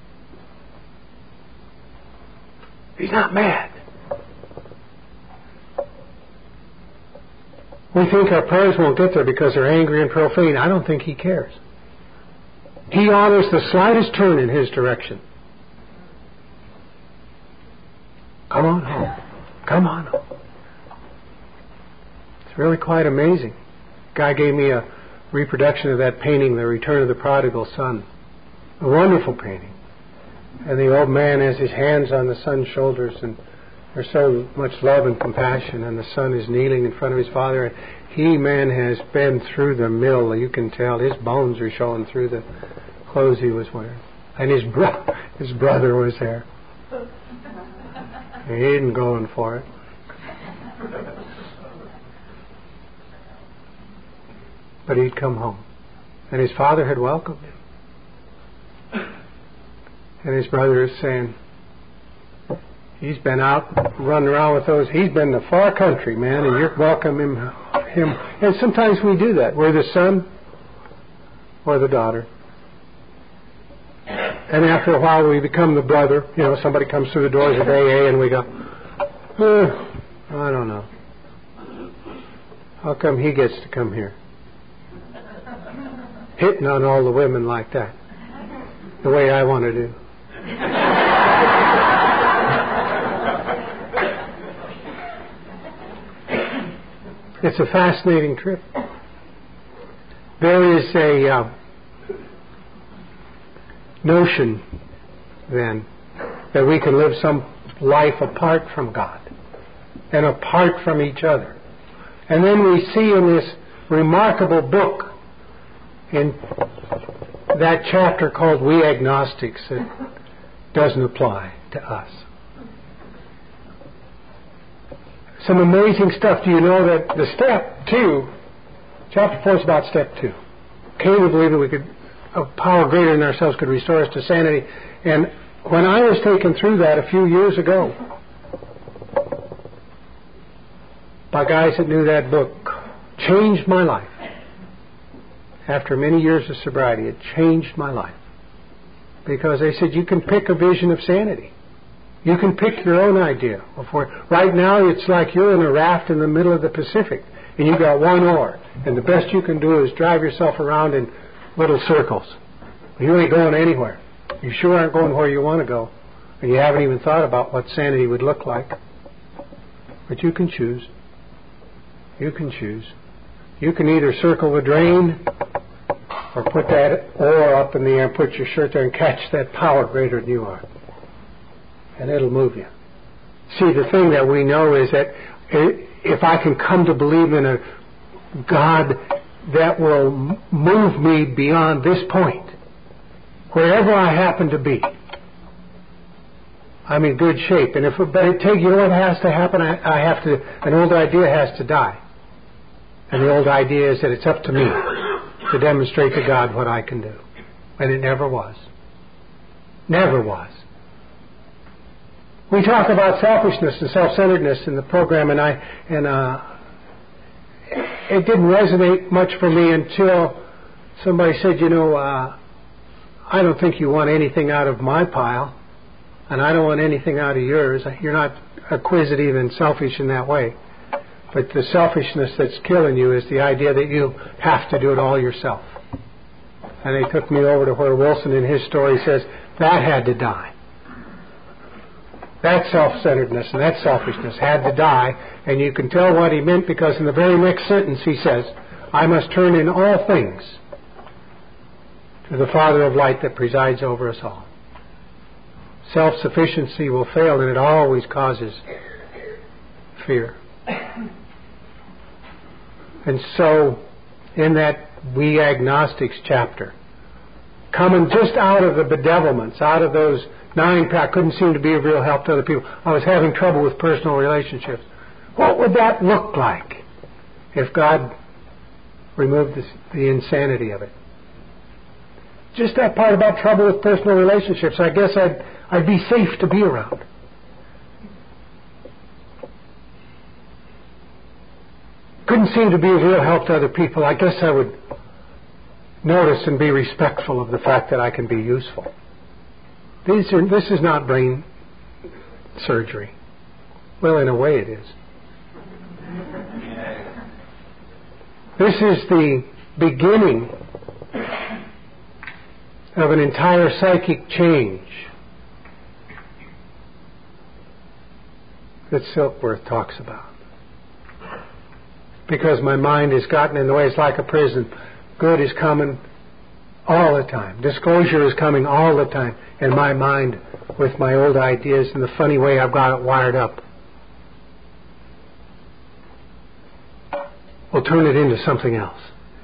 [SPEAKER 1] He's not mad. We think our prayers won't get there because they're angry and profane. I don't think he cares. He honors the slightest turn in his direction. Come on home. Come on home. It's really quite amazing. Guy gave me a reproduction of that painting, The Return of the Prodigal Son. A wonderful painting. And the old man has his hands on the son's shoulders, and there's so much love and compassion, and the son is kneeling in front of his father. And he, man, has been through the mill. You can tell his bones are showing through the clothes he was wearing. And his, bro- his brother was there. He ain't going for it. But he'd come home. And his father had welcomed him. And his brother is saying, he's been out running around with those. He's been in the far country, man, and you're welcoming him, him. And sometimes we do that. We're the son or the daughter. And after a while we become the brother. You know, somebody comes through the doors of A A and we go, oh, I don't know. How come he gets to come here? Hitting on all the women like that. The way I want to do. It's a fascinating trip. There is a uh, notion, then, that we can live some life apart from God. and apart from each other. And then we see in this remarkable book, in that chapter called We Agnostics, that doesn't apply to us. Some amazing stuff. Do you know that the step two, chapter four is about step two. Came to believe that we could, a power greater than ourselves could restore us to sanity. And when I was taken through that a few years ago, by guys that knew that book, changed my life. After many years of sobriety, it changed my life. Because they said, you can pick a vision of sanity. You can pick your own idea of where. Right now, it's like you're in a raft in the middle of the Pacific, and you've got one oar, and the best you can do is drive yourself around in little circles. You ain't going anywhere. You sure aren't going where you want to go, and you haven't even thought about what sanity would look like. But you can choose. You can choose. You can either circle the drain or put that oar up in the air and put your shirt there and catch that power greater than you are. And it'll move you. See, the thing that we know is that if I can come to believe in a God that will move me beyond this point, wherever I happen to be, I'm in good shape. And if, but it take, you know what has to happen? I, I have to, an old idea has to die. And the old idea is that it's up to me to demonstrate to God what I can do. And it never was. Never was. We talk about selfishness and self-centeredness in the program, and I and uh, it didn't resonate much for me until somebody said, you know, uh, I don't think you want anything out of my pile, and I don't want anything out of yours. You're not acquisitive and selfish in that way. But the selfishness that's killing you is the idea that you have to do it all yourself. And they took me over to where Wilson in his story says that had to die. That self-centeredness and that selfishness had to die, and you can tell what he meant because in the very next sentence he says, I must turn in all things to the Father of light that presides over us all. Self-sufficiency will fail, and it always causes fear. And so, in that We Agnostics chapter, coming just out of the bedevilments, out of those nine, I couldn't seem to be of real help to other people. I was having trouble with personal relationships. What would that look like if God removed this, the insanity of it? Just that part about trouble with personal relationships, I guess I'd, I'd be safe to be around. Couldn't seem to be of real help to other people. I guess I would notice and be respectful of the fact that I can be useful. These are, this is not brain surgery. Well, in a way it is. This is the beginning of an entire psychic change that Silkworth talks about. Because my mind has gotten in the way. It's like a prison. Good is coming all the time. Disclosure is coming all the time. And my mind, with my old ideas and the funny way I've got it wired up, will turn it into something else.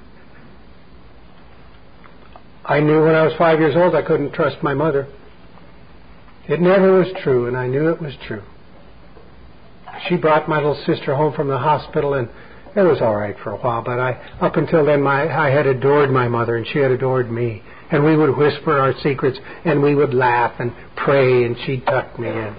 [SPEAKER 1] I knew when I was five years old I couldn't trust my mother. It never was true, and I knew it was true. She brought my little sister home from the hospital, and it was all right for a while, but I, up until then, my, I had adored my mother, and she had adored me. And we would whisper our secrets, and we would laugh and pray, and she'd tuck me in.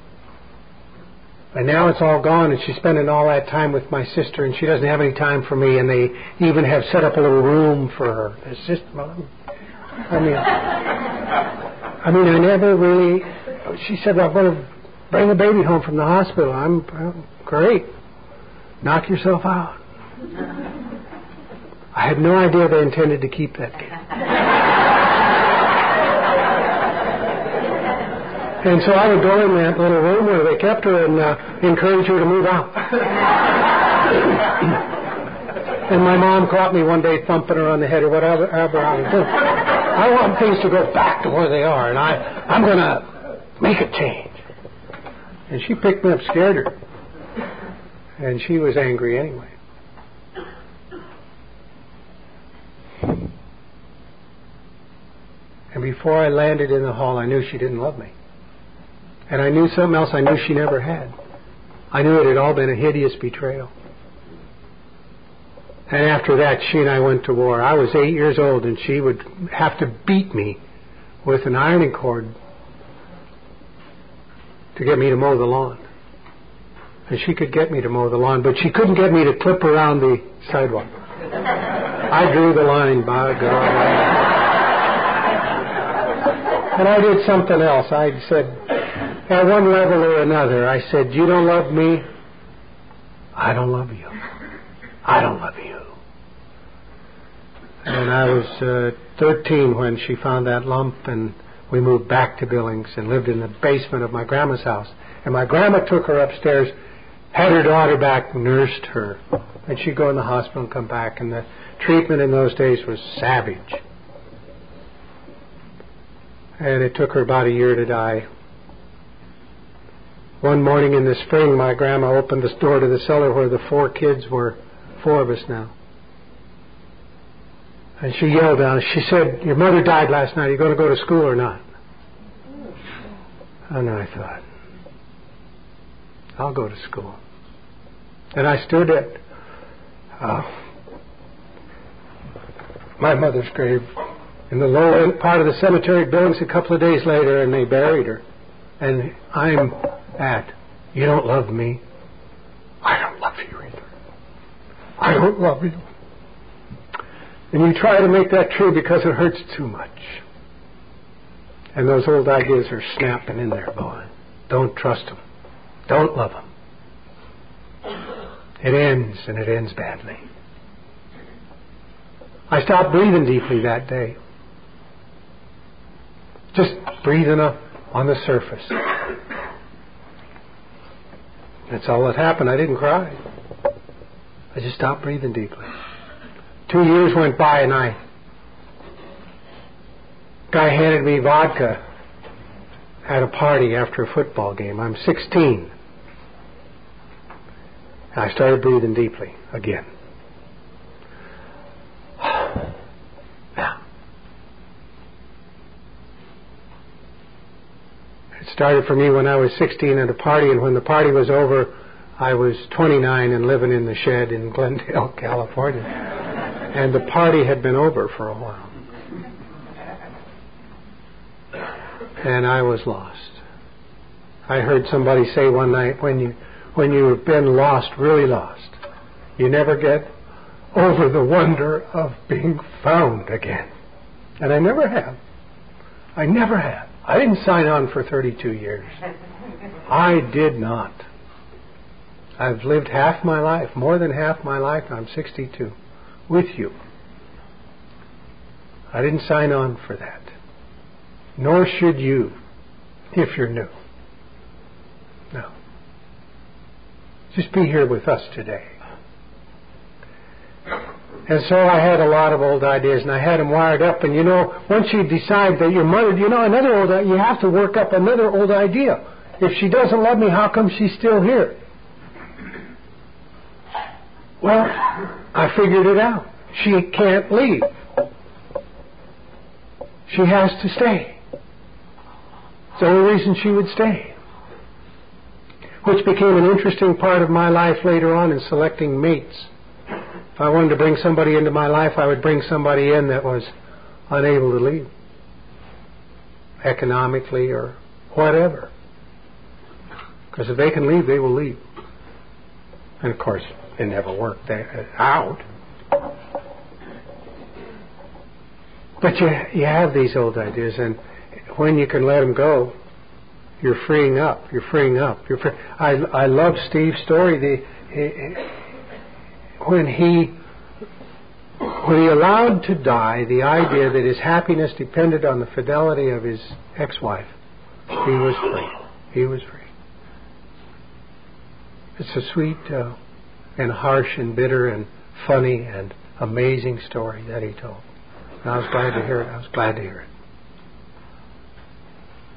[SPEAKER 1] And now it's all gone, and she's spending all that time with my sister, and she doesn't have any time for me, and they even have set up a little room for her. It's just, I mean, I mean, I never really, she said, well, I'm going to bring the baby home from the hospital. I'm, well, great. Knock yourself out. I had no idea they intended to keep that kid. And so I would go in that little room where they kept her and uh, encourage her to move out. And my mom caught me one day thumping her on the head or whatever I was doing. I want things to go back to where they are, and I, I'm going to make a change. And she picked me up, scared her. And she was angry anyway. And before I landed in the hall, I knew she didn't love me. And I knew something else I knew she never had. I knew it had all been a hideous betrayal. And after that, she and I went to war. I was eight years old, and she would have to beat me with an ironing cord to get me to mow the lawn. And she could get me to mow the lawn, but she couldn't get me to clip around the sidewalk. I drew the line, by God. And I did something else. I said, at one level or another, I said, you don't love me, I don't love you. I don't love you. And I was uh, thirteen when she found that lump, and we moved back to Billings and lived in the basement of my grandma's house. And my grandma took her upstairs, had her daughter back, nursed her. And she'd go in the hospital and come back. And the treatment in those days was savage. And it took her about a year to die. One morning in the spring, my grandma opened the door to the cellar where the four kids were, four of us now. And she yelled down, she said, your mother died last night, are you going to go to school or not? And I thought, I'll go to school. And I stood at uh, my mother's grave in the lower end part of the cemetery at Billings a couple of days later, and they buried her. And I'm at, you don't love me, I don't love you either. I don't love you. And you try to make that true because it hurts too much. And those old ideas are snapping in there, boy. Don't trust them. Don't love them. It ends, and it ends badly. I stopped breathing deeply that day. Just breathing up on the surface. That's all that happened. I didn't cry. I just stopped breathing deeply. Two years went by, and I guy handed me vodka at a party after a football game. I'm sixteen. And I started breathing deeply again. Now, it started for me when I was sixteen at a party, and when the party was over, I was twenty-nine and living in the shed in Glendale, California. And the party had been over for a while. And I was lost. I heard somebody say one night, when you when you've been lost, really lost, you never get over the wonder of being found again. And I never have. I never have. I didn't sign on for thirty-two years. I did not. I've lived half my life, more than half my life. I'm sixty-two. With you. I didn't sign on for that. Nor should you, if you're new. No. Just be here with us today. And so I had a lot of old ideas, and I had them wired up. And you know, once you decide that your mother, you know, another old, you have to work up another old idea. If she doesn't love me, how come she's still here? Well, I figured it out. She can't leave. She has to stay. It's the only reason she would stay. Which became an interesting part of my life later on in selecting mates. If I wanted to bring somebody into my life, I would bring somebody in that was unable to leave. Economically or whatever. Because if they can leave, they will leave. And of course, it never worked out. But you you have these old ideas, and when you can let them go, you're freeing up. You're freeing up. You're free. I I love Steve's story. The he, when he when he allowed to die the idea that his happiness depended on the fidelity of his ex-wife, he was free. He was free. It's a sweet uh, and harsh and bitter and funny and amazing story that he told. And I was glad to hear it. I was glad to hear it.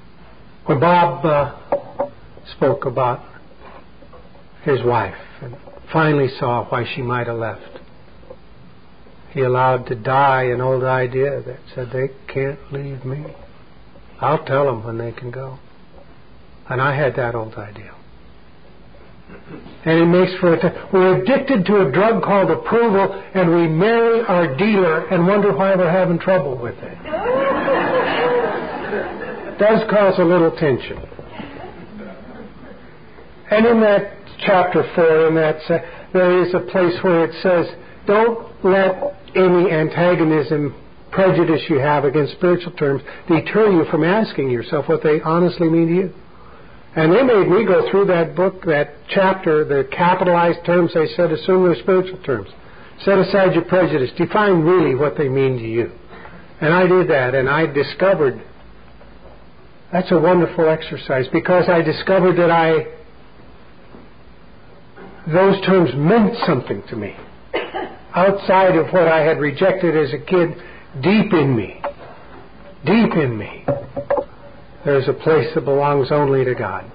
[SPEAKER 1] When Bob uh, spoke about his wife and finally saw why she might have left. He allowed to die an old idea that said, they can't leave me. I'll tell them when they can go. And I had that old idea. And it makes for a t- we're addicted to a drug called approval, and we marry our dealer and wonder why we're having trouble with it. It does cause a little tension. And in that chapter four, in that se- there is a place where it says, don't let any antagonism, prejudice you have against spiritual terms deter you from asking yourself what they honestly mean to you. And they made me go through that book, that chapter, the capitalized terms they said, assume they're spiritual terms. Set aside your prejudice. Define really what they mean to you. And I did that, and I discovered that's a wonderful exercise, because I discovered that I those terms meant something to me outside of what I had rejected as a kid. Deep in me, deep in me, there's a place that belongs only to God.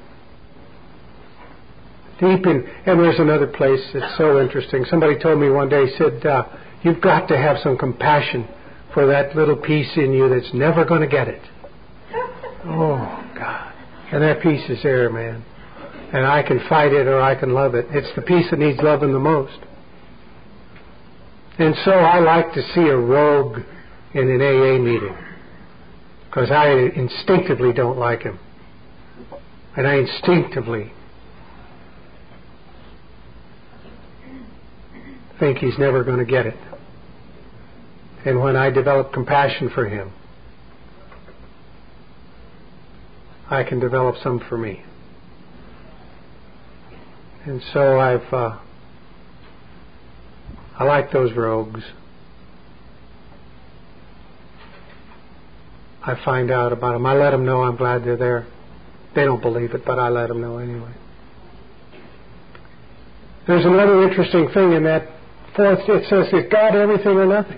[SPEAKER 1] Deep in, and there's another place that's so interesting. Somebody told me one day, said, uh, you've got to have some compassion for that little piece in you that's never going to get it. Oh, God. And that piece is there, man. And I can fight it or I can love it. It's the piece that needs loving the most. And so I like to see a rogue in an A A meeting, because I instinctively don't like him. And I instinctively think he's never going to get it. And when I develop compassion for him, I can develop some for me. And so I've uh, I like those rogues. I find out about them. I let them know I'm glad they're there. They don't believe it, but I let them know anyway. There's another interesting thing in that fourth. It says, is God everything or nothing?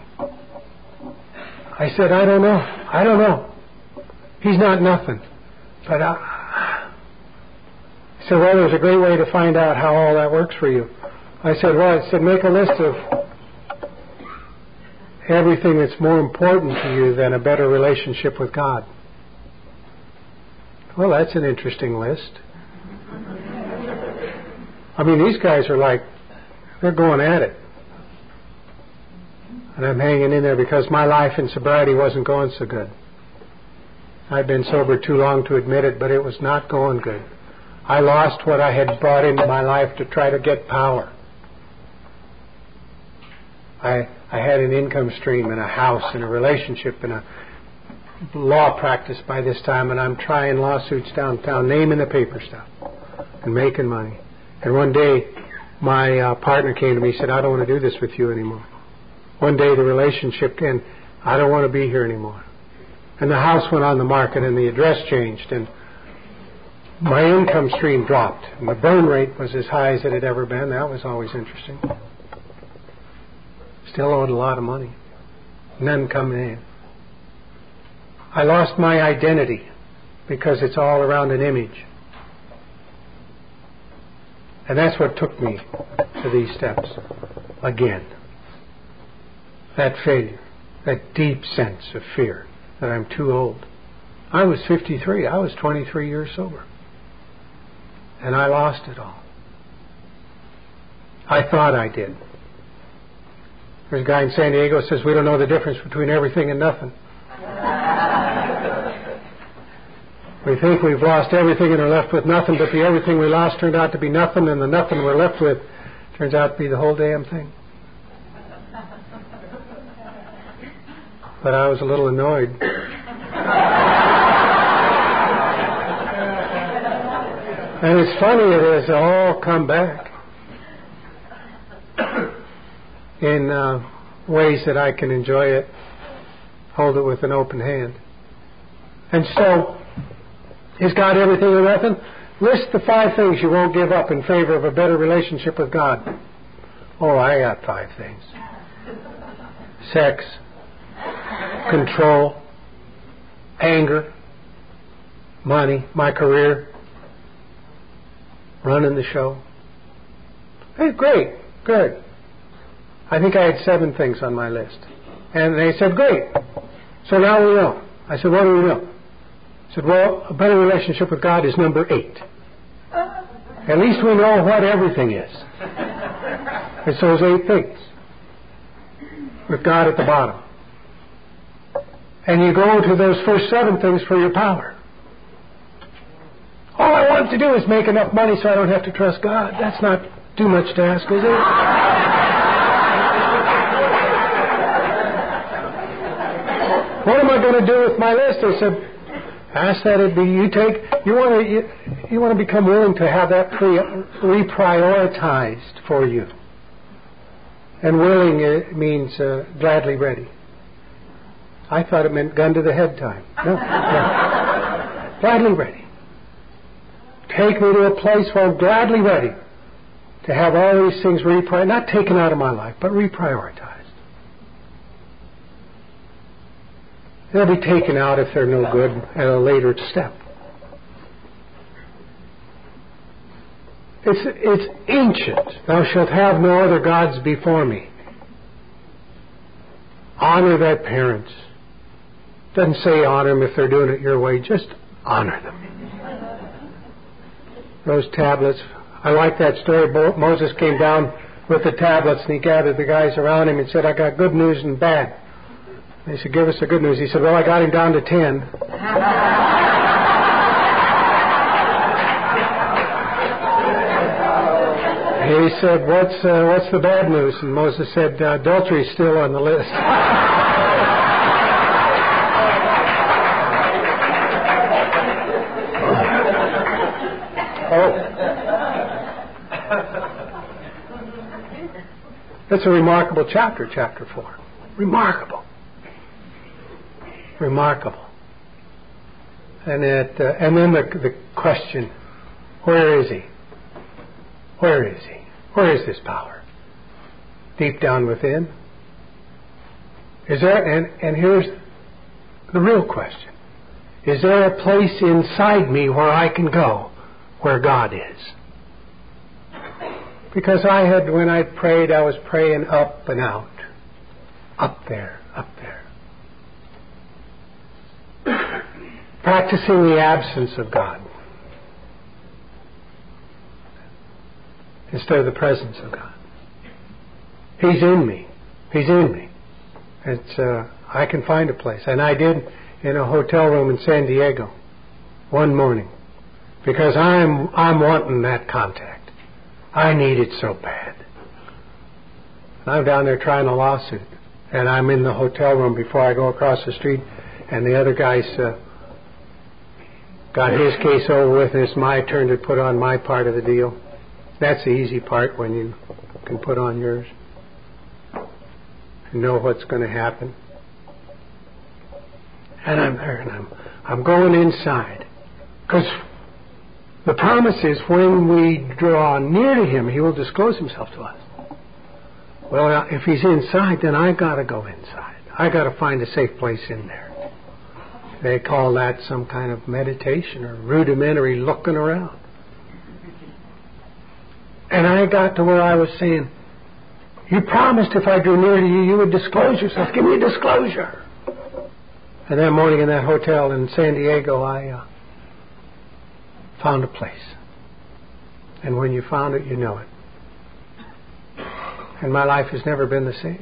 [SPEAKER 1] I said, I don't know. I don't know. He's not nothing. But I, I said, well, there's a great way to find out how all that works for you. I said, well, I said, make a list of everything that's more important to you than a better relationship with God. Well, that's an interesting list. I mean, these guys are like, they're going at it. And I'm hanging in there because my life in sobriety wasn't going so good. I'd been sober too long to admit it, but it was not going good. I lost what I had brought into my life to try to get power. I I had an income stream and a house and a relationship and a law practice by this time, and I'm trying lawsuits downtown, naming the paper stuff and making money. And one day my uh, partner came to me and said, I don't want to do this with you anymore. One day the relationship ended. I don't want to be here anymore. And the house went on the market and the address changed and my income stream dropped. And the burn rate was as high as it had ever been. That was always interesting. Still owed a lot of money. None coming in. I lost my identity because it's all around an image. And that's what took me to these steps again. That failure, that deep sense of fear that I'm too old. I was fifty-three. I was twenty-three years sober. And I lost it all. I thought I did. There's a guy in San Diego who says we don't know the difference between everything and nothing. We think we've lost everything and are left with nothing, but the everything we lost turned out to be nothing, and the nothing we're left with turns out to be the whole damn thing. But I was a little annoyed. And it's funny, it has all come back in uh, ways that I can enjoy it, hold it with an open hand. And so, is God everything or nothing? List the five things you won't give up in favor of a better relationship with God. Oh, I got five things. Sex, control, anger, money, my career, running the show. Hey, great, good. I think I had seven things on my list. And they said, great. So now we know. I said, what do we know? I said, well, a better relationship with God is number eight. At least we know what everything is. It's those eight things. With God at the bottom. And you go to those first seven things for your power. All I want to do is make enough money so I don't have to trust God. That's not too much to ask, is it? What am I going to do with my list? I said, ask that it be you take. You want to you, you want to become willing to have that pre, reprioritized for you. And willing uh, means uh, gladly ready. I thought it meant gun to the head time. No, no. Gladly ready. Take me to a place where I'm gladly ready to have all these things reprioritized, not taken out of my life, but reprioritized. They'll be taken out if they're no good at a later step. It's, it's ancient. Thou shalt have no other gods before me. Honor thy parents. Doesn't say honor them if they're doing it your way. Just honor them. Those tablets. I like that story. Moses came down with the tablets and he gathered the guys around him and said, I got good news and bad. They said, give us the good news. He said, well, I got him down to ten. He said, what's uh, what's the bad news? And Moses said, uh, adultery's still on the list. Oh. It's a remarkable chapter, chapter four. Remarkable. Remarkable. And it, uh, and then the, the question, where is he? Where is he? Where is this power? Deep down within? Is there, and, and here's the real question. Is there a place inside me where I can go where God is? Because I had, when I prayed, I was praying up and out. Up there, up there. Practicing the absence of God instead of the presence of God. He's in me. He's in me. It's uh, I can find a place, and I did in a hotel room in San Diego one morning because I'm I'm wanting that contact. I need it so bad. And I'm down there trying a lawsuit, and I'm in the hotel room before I go across the street, and the other guy's uh, got his case over with, and it's my turn to put on my part of the deal. That's the easy part when you can put on yours and know what's going to happen. And I'm there, and I'm I'm going inside because the promise is when we draw near to Him, He will disclose Himself to us. Well, if He's inside, then I got to go inside. I got to find a safe place in there. They call that some kind of meditation or rudimentary looking around. And I got to where I was saying, you promised if I drew near to you, you would disclose yourself. Give me a disclosure. And that morning in that hotel in San Diego, I uh, found a place. And when you found it, you know it. And my life has never been the same.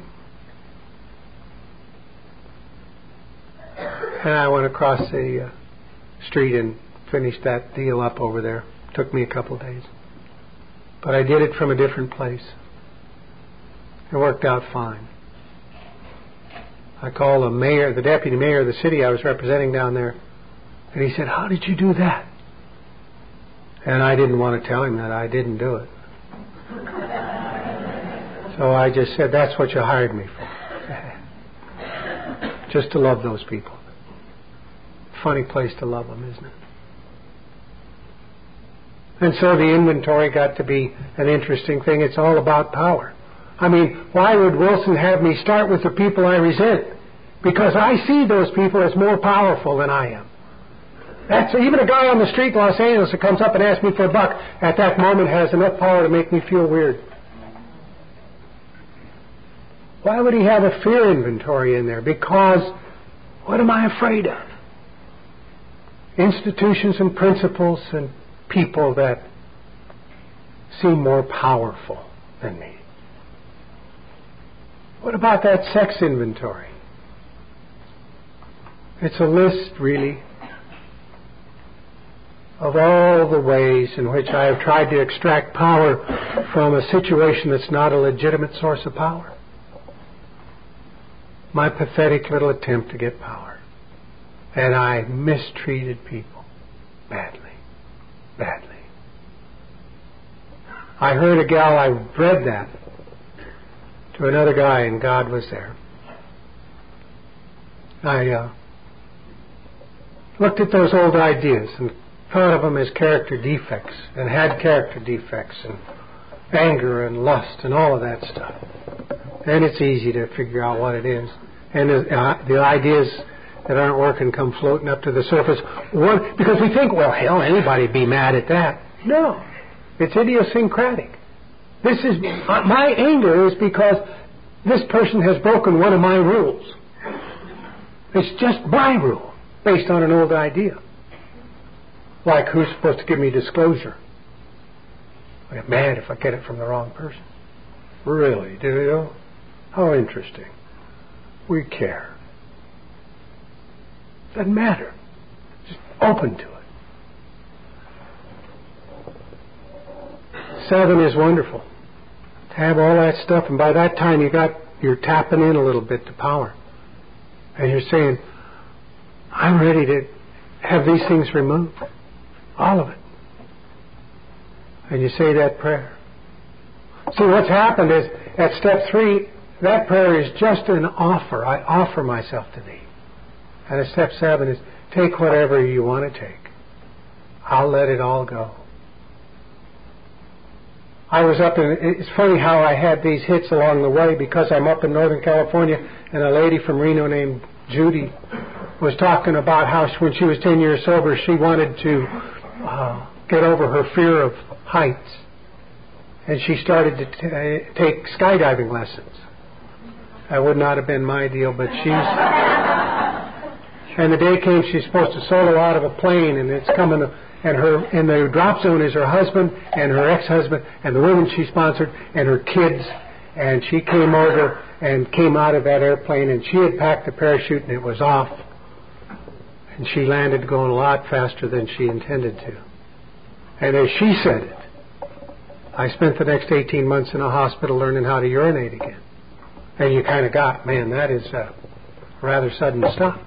[SPEAKER 1] And I went across the uh, street and finished that deal up over there. Took me a couple of days. But I did it from a different place. It worked out fine. I called the mayor, the deputy mayor of the city I was representing down there, and he said, how did you do that? And I didn't want to tell him that I didn't do it. So I just said, that's what you hired me for. Just to love those people. Funny place to love them, isn't it? And so the inventory got to be an interesting thing. It's all about power. I mean, why would Wilson have me start with the people I resent? Because I see those people as more powerful than I am. That's even a guy on the street in Los Angeles that comes up and asks me for a buck at that moment has enough power to make me feel weird. Why would he have a fear inventory in there? Because what am I afraid of? Institutions and principles and people that seem more powerful than me. What about that sex inventory? It's a list, really, of all the ways in which I have tried to extract power from a situation that's not a legitimate source of power. My pathetic little attempt to get power. And I mistreated people badly, badly. I heard a gal, I read that to another guy, and God was there. I uh, looked at those old ideas and thought of them as character defects, and had character defects, and anger and lust and all of that stuff. And it's easy to figure out what it is. And the, uh, the ideas that aren't working come floating up to the surface. One, because we think, well, hell, anybody'd be mad at that. No. It's idiosyncratic. This is, uh, my anger is because this person has broken one of my rules. It's just my rule, based on an old idea. Like, who's supposed to give me disclosure? I get mad if I get it from the wrong person. Really, do you? How interesting. We care. Doesn't matter. Just open to it. Seven is wonderful. To have all that stuff, and by that time you got, you're tapping in a little bit to power. And you're saying, I'm ready to have these things removed. All of it. And you say that prayer. See, what's happened is, at step three, that prayer is just an offer. I offer myself to thee. And at step seven is, take whatever you want to take. I'll let it all go. I was up in, it's funny how I had these hits along the way, because I'm up in Northern California, and a lady from Reno named Judy was talking about how when she was ten years sober, she wanted to uh, get over her fear of heights. And she started to t- take skydiving lessons. That would not have been my deal, but she's... And the day came she's supposed to solo out of a plane, and it's coming... And her in the drop zone is her husband and her ex-husband and the women she sponsored and her kids. And she came over and came out of that airplane, and she had packed the parachute and it was off. And she landed going a lot faster than she intended to. And as she said it, I spent the next eighteen months in a hospital learning how to urinate again. And you kind of got, man, that is uh, rather sudden stuff.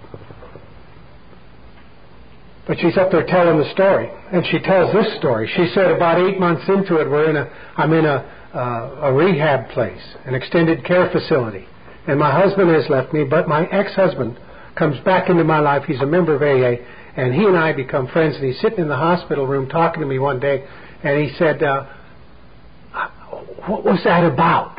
[SPEAKER 1] But she's up there telling the story, and she tells this story. She said about eight months into it, we're in a, I'm in a, uh, a rehab place, an extended care facility, and my husband has left me, but my ex-husband comes back into my life. He's a member of A A, and he and I become friends, and he's sitting in the hospital room talking to me one day, and he said, uh, what was that about?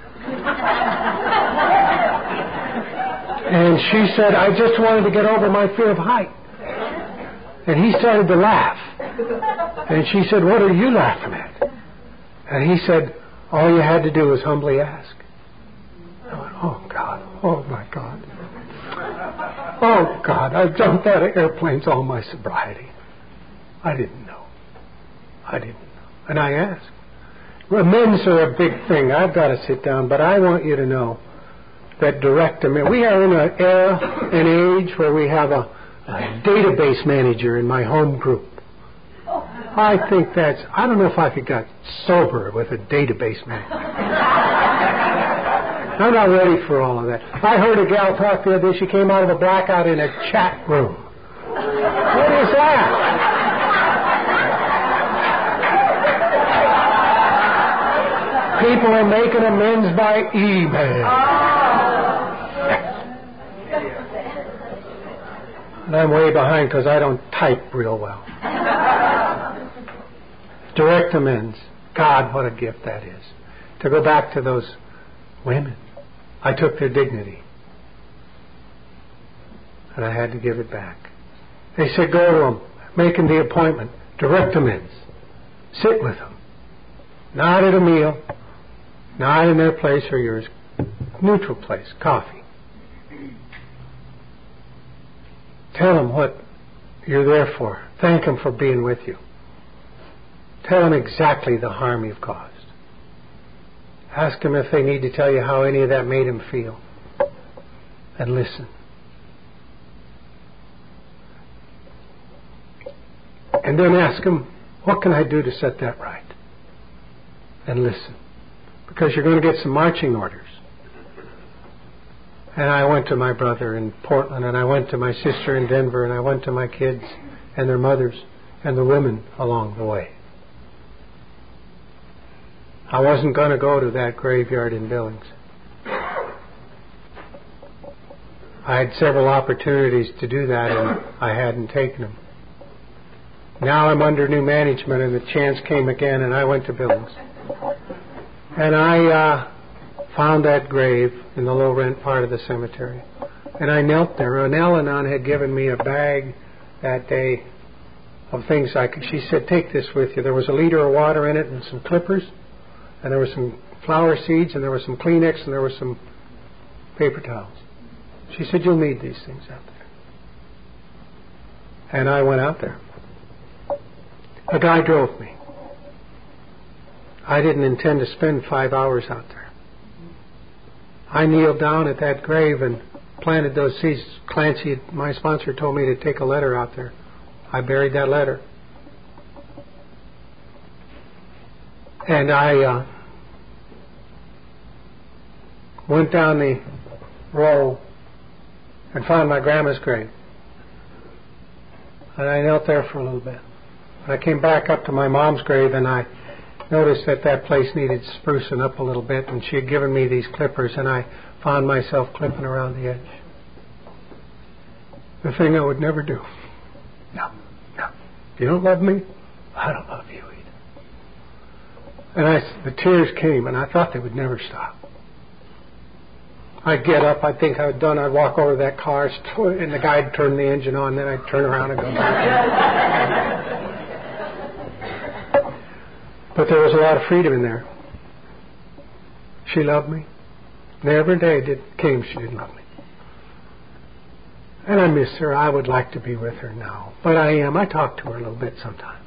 [SPEAKER 1] And she said, I just wanted to get over my fear of height. And he started to laugh. And she said, what are you laughing at? And he said, all you had to do was humbly ask. I went, oh, God. Oh, my God. Oh, God. I've jumped out of airplanes all my sobriety. I didn't know. I didn't know. And I asked. Amends are a big thing. I've got to sit down. But I want you to know that direct amends. We are in an era, an age where we have a A database manager in my home group. I think that's, I don't know if I could get sober with a database manager. I'm not ready for all of that. I heard a gal talk the other day. She came out of a blackout in a chat room. What is that? People are making amends by email. And I'm way behind because I don't type real well. Direct amends. God, what a gift that is. To go back to those women. I took their dignity. And I had to give it back. They said, go to them. Making the appointment. Direct amends. Sit with them. Not at a meal. Not in their place or yours. neutral place, coffee. Tell them what you're there for. Thank them for being with you. Tell them exactly the harm you've caused. Ask them if they need to tell you how any of that made them feel. And listen. And then ask them, what can I do to set that right? And listen. Because you're going to get some marching orders. And I went to my brother in Portland, and I went to my sister in Denver, and I went to my kids and their mothers and the women along the way. I wasn't going to go to that graveyard in Billings. I had several opportunities to do that, and I hadn't taken them. Now I'm under new management, and the chance came again, and I went to Billings. And I uh, found that grave in the low-rent part of the cemetery. And I knelt there. And Al-Anon had given me a bag that day of things I could. She said, take this with you. There was a liter of water in it and some clippers. And there were some flower seeds, and there was some Kleenex, and there were some paper towels. She said, you'll need these things out there. And I went out there. A guy drove me. I didn't intend to spend five hours out there. I kneeled down at that grave and planted those seeds. Clancy, my sponsor, told me to take a letter out there. I buried that letter. And I uh, went down the row and found my grandma's grave. And I knelt there for a little bit. I came back up to my mom's grave, and I noticed that that place needed sprucing up a little bit, and she had given me these clippers, and I found myself clipping around the edge. The thing I would never do. No, no. If you don't love me, I don't love you either. And I, the tears came, and I thought they would never stop. I'd get up, I'd think I was done, I'd walk over to that car, and the guy'd turn the engine on, then I'd turn around and go back. But there was a lot of freedom in there. She loved me. Never a day did came she didn't love me. And I miss her. I would like to be with her now. But I am. I talk to her a little bit sometimes.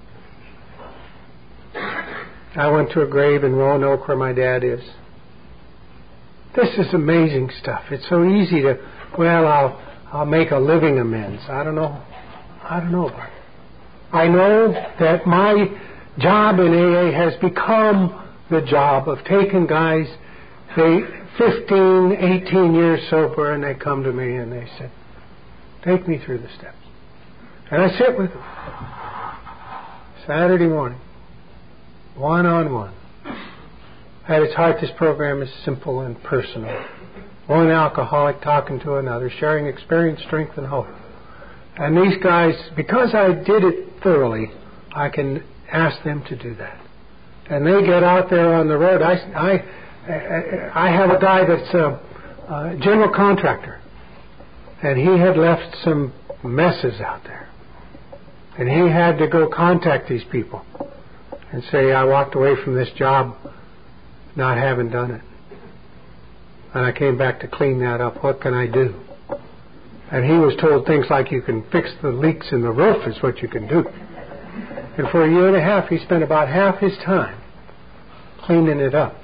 [SPEAKER 1] I went to a grave in Roanoke where my dad is. This is amazing stuff. It's so easy to, well, I'll, I'll make a living amends. I don't know. I don't know about it. I know that my job in A A has become the job of taking guys, they fifteen, eighteen years sober, and they come to me and they say, take me through the steps. And I sit with them. Saturday morning, one-on-one. At its heart, this program is simple and personal. One alcoholic talking to another, sharing experience, strength, and hope. And these guys, because I did it thoroughly, I can ask them to do that. And they get out there on the road. I, I, I have a guy that's a, a general contractor, and he had left some messes out there. And he had to go contact these people and say, I walked away from this job not having done it. And I came back to clean that up. What can I do? And he was told things like, you can fix the leaks in the roof is what you can do. And for a year and a half, he spent about half his time cleaning it up.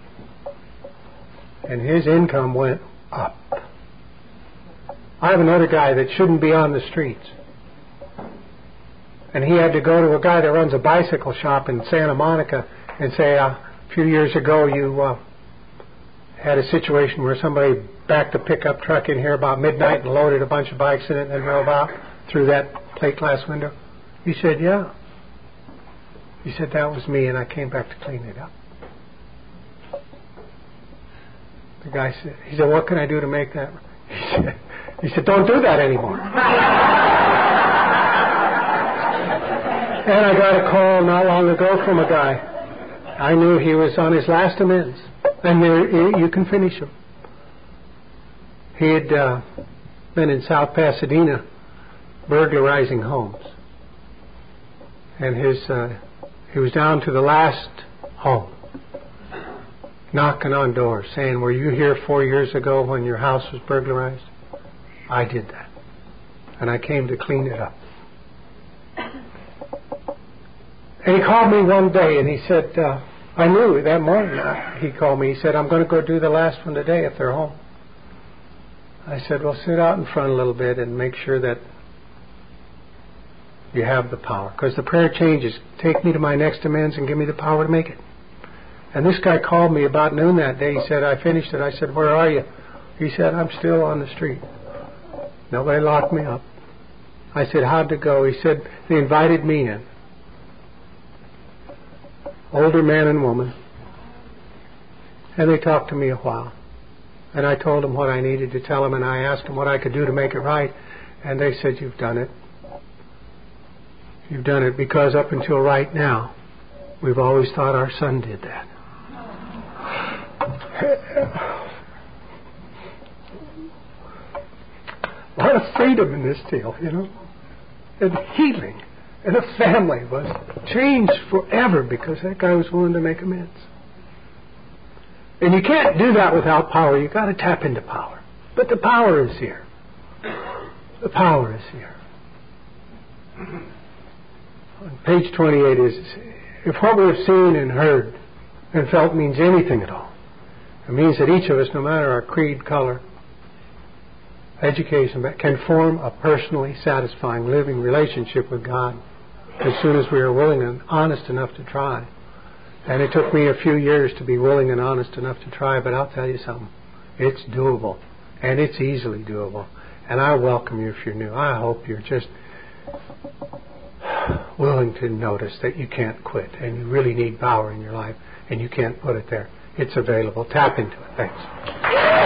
[SPEAKER 1] And his income went up. I have another guy that shouldn't be on the streets. And he had to go to a guy that runs a bicycle shop in Santa Monica and say, uh, a few years ago you uh, had a situation where somebody backed a pickup truck in here about midnight and loaded a bunch of bikes in it and drove out through that plate glass window. He said, yeah. He said, that was me, and I came back to clean it up. The guy said, he said, what can I do to make that? He said, he said don't do that anymore. And I got a call not long ago from a guy. I knew he was on his last amends. And there, you can finish him. He had uh, been in South Pasadena burglarizing homes. And his... Uh, He was down to the last home. knocking on doors, saying, were you here four years ago when your house was burglarized? I did that. And I came to clean it up. And he called me one day and he said, uh, I knew that morning, uh, he called me, he said, I'm going to go do the last one today if they're home. I said, well, sit out in front a little bit and make sure that you have the power. Because the prayer changes. Take me to my next demands and give me the power to make it. And this guy called me about noon that day. He said, I finished it. I said, where are you? He said, I'm still on the street. Nobody locked me up. I said, how'd it go? He said, they invited me in. Older man and woman. And they talked to me a while. And I told them what I needed to tell them, and I asked them what I could do to make it right. And they said, you've done it. You've done it because up until right now, we've always thought our son did that. A lot of freedom in this deal, you know. And healing. And a family was changed forever because that guy was willing to make amends. And you can't do that without power. You've got to tap into power. But the power is here. The power is here. On page twenty-eight is, if what we have seen and heard and felt means anything at all, it means that each of us, no matter our creed, color, education, can form a personally satisfying, living relationship with God as soon as we are willing and honest enough to try. And it took me a few years to be willing and honest enough to try, but I'll tell you something. It's doable. And it's easily doable. And I welcome you if you're new. I hope you're just willing to notice that you can't quit and you really need power in your life and you can't put it there. It's available. Tap into it. Thanks.